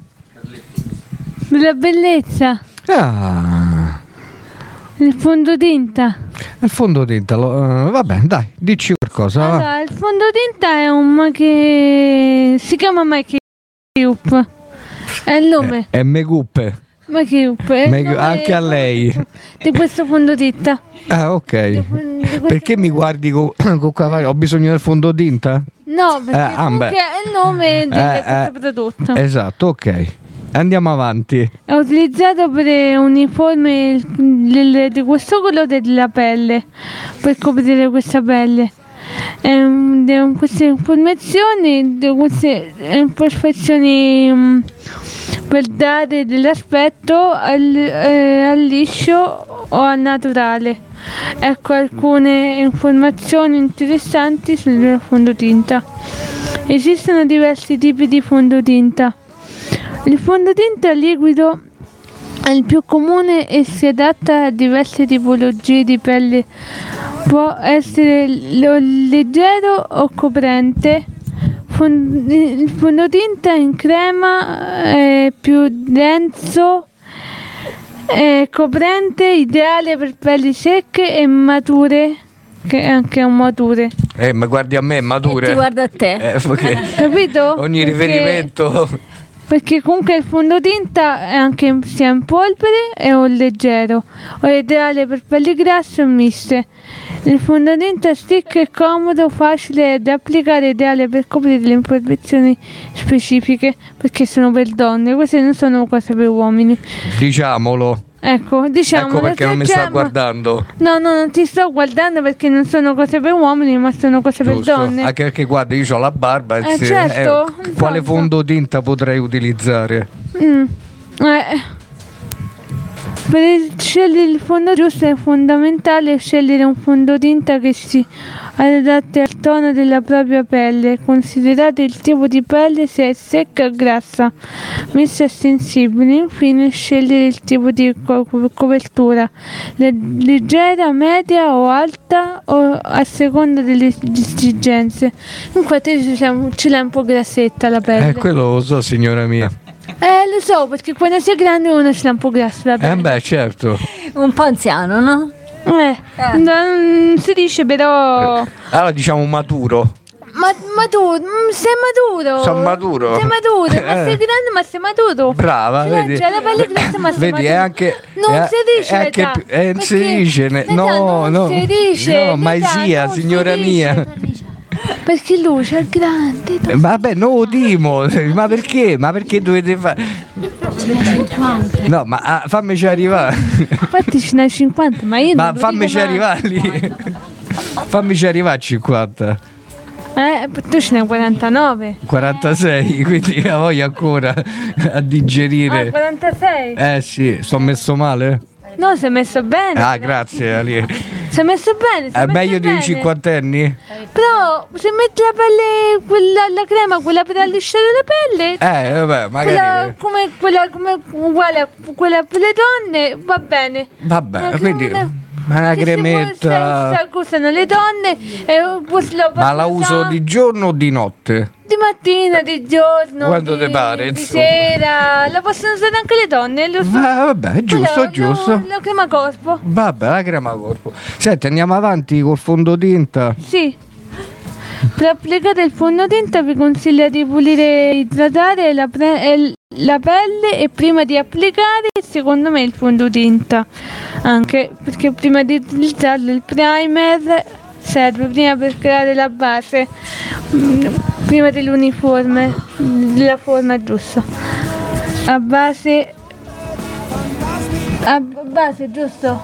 Della bellezza. Ah. Il fondotinta. Il fondotinta, lo, uh, vabbè, dai, dici qualcosa. Allora, va. il fondotinta è un ma che si chiama make-up. È il nome. È, è make-up. Make-up. È il Make- nome anche a lei. Di questo fondotinta. Ah, ok. Perché mi guardi con co qua? Ho bisogno del fondotinta? No, perché Eh, ah, comunque beh. è il nome di Eh, questo eh, prodotto. Esatto, ok. Andiamo avanti. È utilizzato per uniforme del- di questo colore della pelle, per coprire questa pelle. Ehm, de- queste informazioni, de- queste imperfezioni mh, per dare dell'aspetto al, eh, al liscio o al naturale. Ecco alcune informazioni interessanti sul fondotinta. Esistono diversi tipi di fondotinta. Il fondotinta liquido è il più comune e si adatta a diverse tipologie di pelle. Può essere lo- leggero o coprente. Fond- il fondotinta in crema è più denso e coprente, ideale per pelli secche e mature, che anche un mature. Eh, ma guardi a me, mature. E ti guarda a te. Eh, perché Capito? ogni Perché- riferimento. Perché comunque il fondotinta è anche sia in polvere e o leggero, o è ideale per pelli grasse o miste. Il fondotinta stick è comodo, facile da applicare, ideale per coprire le imperfezioni specifiche, perché sono per donne, queste non sono cose per uomini. Diciamolo. Ecco, diciamo. Ecco perché non mi sta guardando. No, no, non ti sto guardando perché non sono cose per uomini, ma sono cose per Giusto. donne. Anche perché guarda, io ho la barba. Eh, sì, certo, eh, quale esatto. fondotinta potrei utilizzare? Mm. Eh. Per scegliere il fondo giusto è fondamentale scegliere un fondotinta che si adatti al tono della propria pelle. Considerate il tipo di pelle, se è secca o grassa, mista e sensibile. Infine scegliere il tipo di co- copertura, Le- leggera, media o alta, o a seconda delle esigenze. Infatti ce l'ha ce l'ha un po' grassetta la pelle. Eh, quello lo so, signora mia. Eh, lo so, perché quando sei grande uno ce l'ha un po' grassa la pelle. Eh beh, certo. Un po' anziano, no? Eh, non si dice però. Allora diciamo maturo. Ma, ma tu, mm, sei maturo. Sono maturo. Sei maturo, ma Eh. sei grande, ma sei maturo. Brava, C'è- vedi. c'è la pelle grassa, ma sei Vedi, maturo. è anche. Non è- si dice è anche l'età, più- eh, non si perché dice. ne- l'età No, non no. si dice, No, mai l'età sia, non si signora dice. mia. Perché lui c'è il grande. Eh, Vabbè, non lo dimo. Ma perché? Ma perché dovete fare? No, ma ah, fammici arrivare. Infatti ce n'hai cinquanta, ma io Ma non lo fammici dico mai. arrivare lì. Fammici arrivare a cinquanta. Eh, tu ce n'hai quarantanove. quarantasei, quindi la voglio ancora a Ah, digerire. quarantasei? Eh sì, sto messo male? No, sei messo bene. Ah, grazie Ali. Sei messo bene. sei È messo meglio di un bene. cinquantenni? Però se metti la pelle, quella, la crema, quella per allisciare la pelle, Eh, vabbè, quella, magari. come, quella come uguale a quella per le donne, va bene. Vabbè, Ma quindi come- Ma la Che si cremetta. può- si usano le donne e poi lo Ma la uso di giorno o di notte? di mattina, di giorno, Quando di, te pare, di insomma. sera, la possono usare anche le donne. Lo so. Ma vabbè, giusto, Quello- giusto. lo- La crema corpo. Vabbè, la crema corpo. Senti, andiamo avanti col fondotinta. Sì. Per applicare il fondotinta vi consiglio di pulire e idratare la, pre- e la pelle e prima di applicare secondo me il fondotinta. Anche perché prima di utilizzarlo il primer serve prima per creare la base, mm, prima dell'uniforme, della forma giusta. A base a base giusto?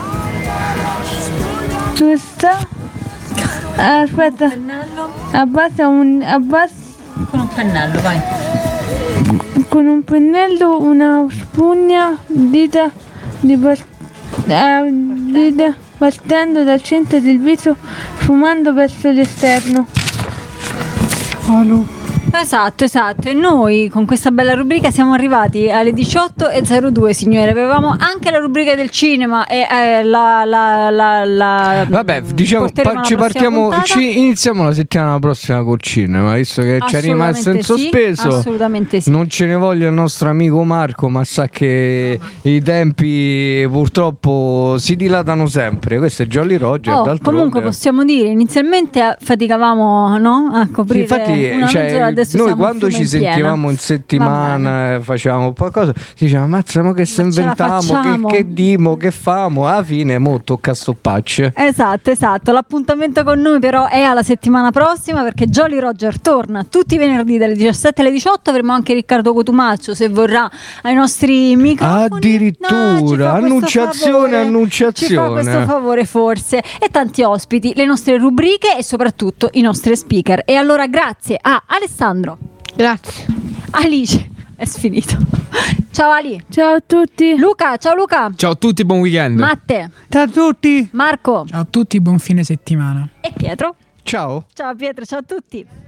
Giusto? Aspetta. A base un a base Con un pennello, vai. con un pennello, una spugna, dita di bas- eh, dita partendo dal centro del viso, sfumando verso l'esterno. Esatto, esatto. E noi con questa bella rubrica siamo arrivati alle diciotto e zero due, signore. Avevamo anche la rubrica del cinema e eh, la, la, la, la Vabbè, diciamo, porteremo pa- alla ci prossima partiamo, puntata. ci iniziamo la settimana prossima col cinema, visto che ci è rimasto in Assolutamente sì, sospeso. assolutamente sì. Non ce ne voglia il nostro amico Marco, ma sa che i tempi purtroppo si dilatano sempre. Questo è Jolly Roger. Oh, d'altronde. comunque possiamo dire, inizialmente faticavamo, no, a Sì, coprire infatti, una cioè, mezz'ora, adesso noi siamo quando in ci fiume in piena. sentivamo in settimana, eh, facevamo qualcosa, si diceva mazza, ma che se Ma ce la inventiamo, facciamo?" che, che dimo, che famo, alla fine mo tocca a stoppacce. Esatto, esatto. L'appuntamento con noi però è alla settimana prossima, perché Jolly Roger torna tutti i venerdì dalle diciassette alle diciotto. Avremo anche Riccardo Cotumaccio, se vorrà, ai nostri microfoni. Addirittura, No, ci fa questo annunciazione, favore. annunciazione. Ci fa questo favore forse. E tanti ospiti, le nostre rubriche e soprattutto i nostri speaker. E allora grazie a Alessandro. Grazie. Alice. È sfinito. Ciao Ali. Ciao a tutti. Luca, ciao Luca. Ciao a tutti, buon weekend. Matte. Ciao a tutti. Marco. Ciao a tutti, buon fine settimana. E Pietro. Ciao. Ciao Pietro, ciao a tutti.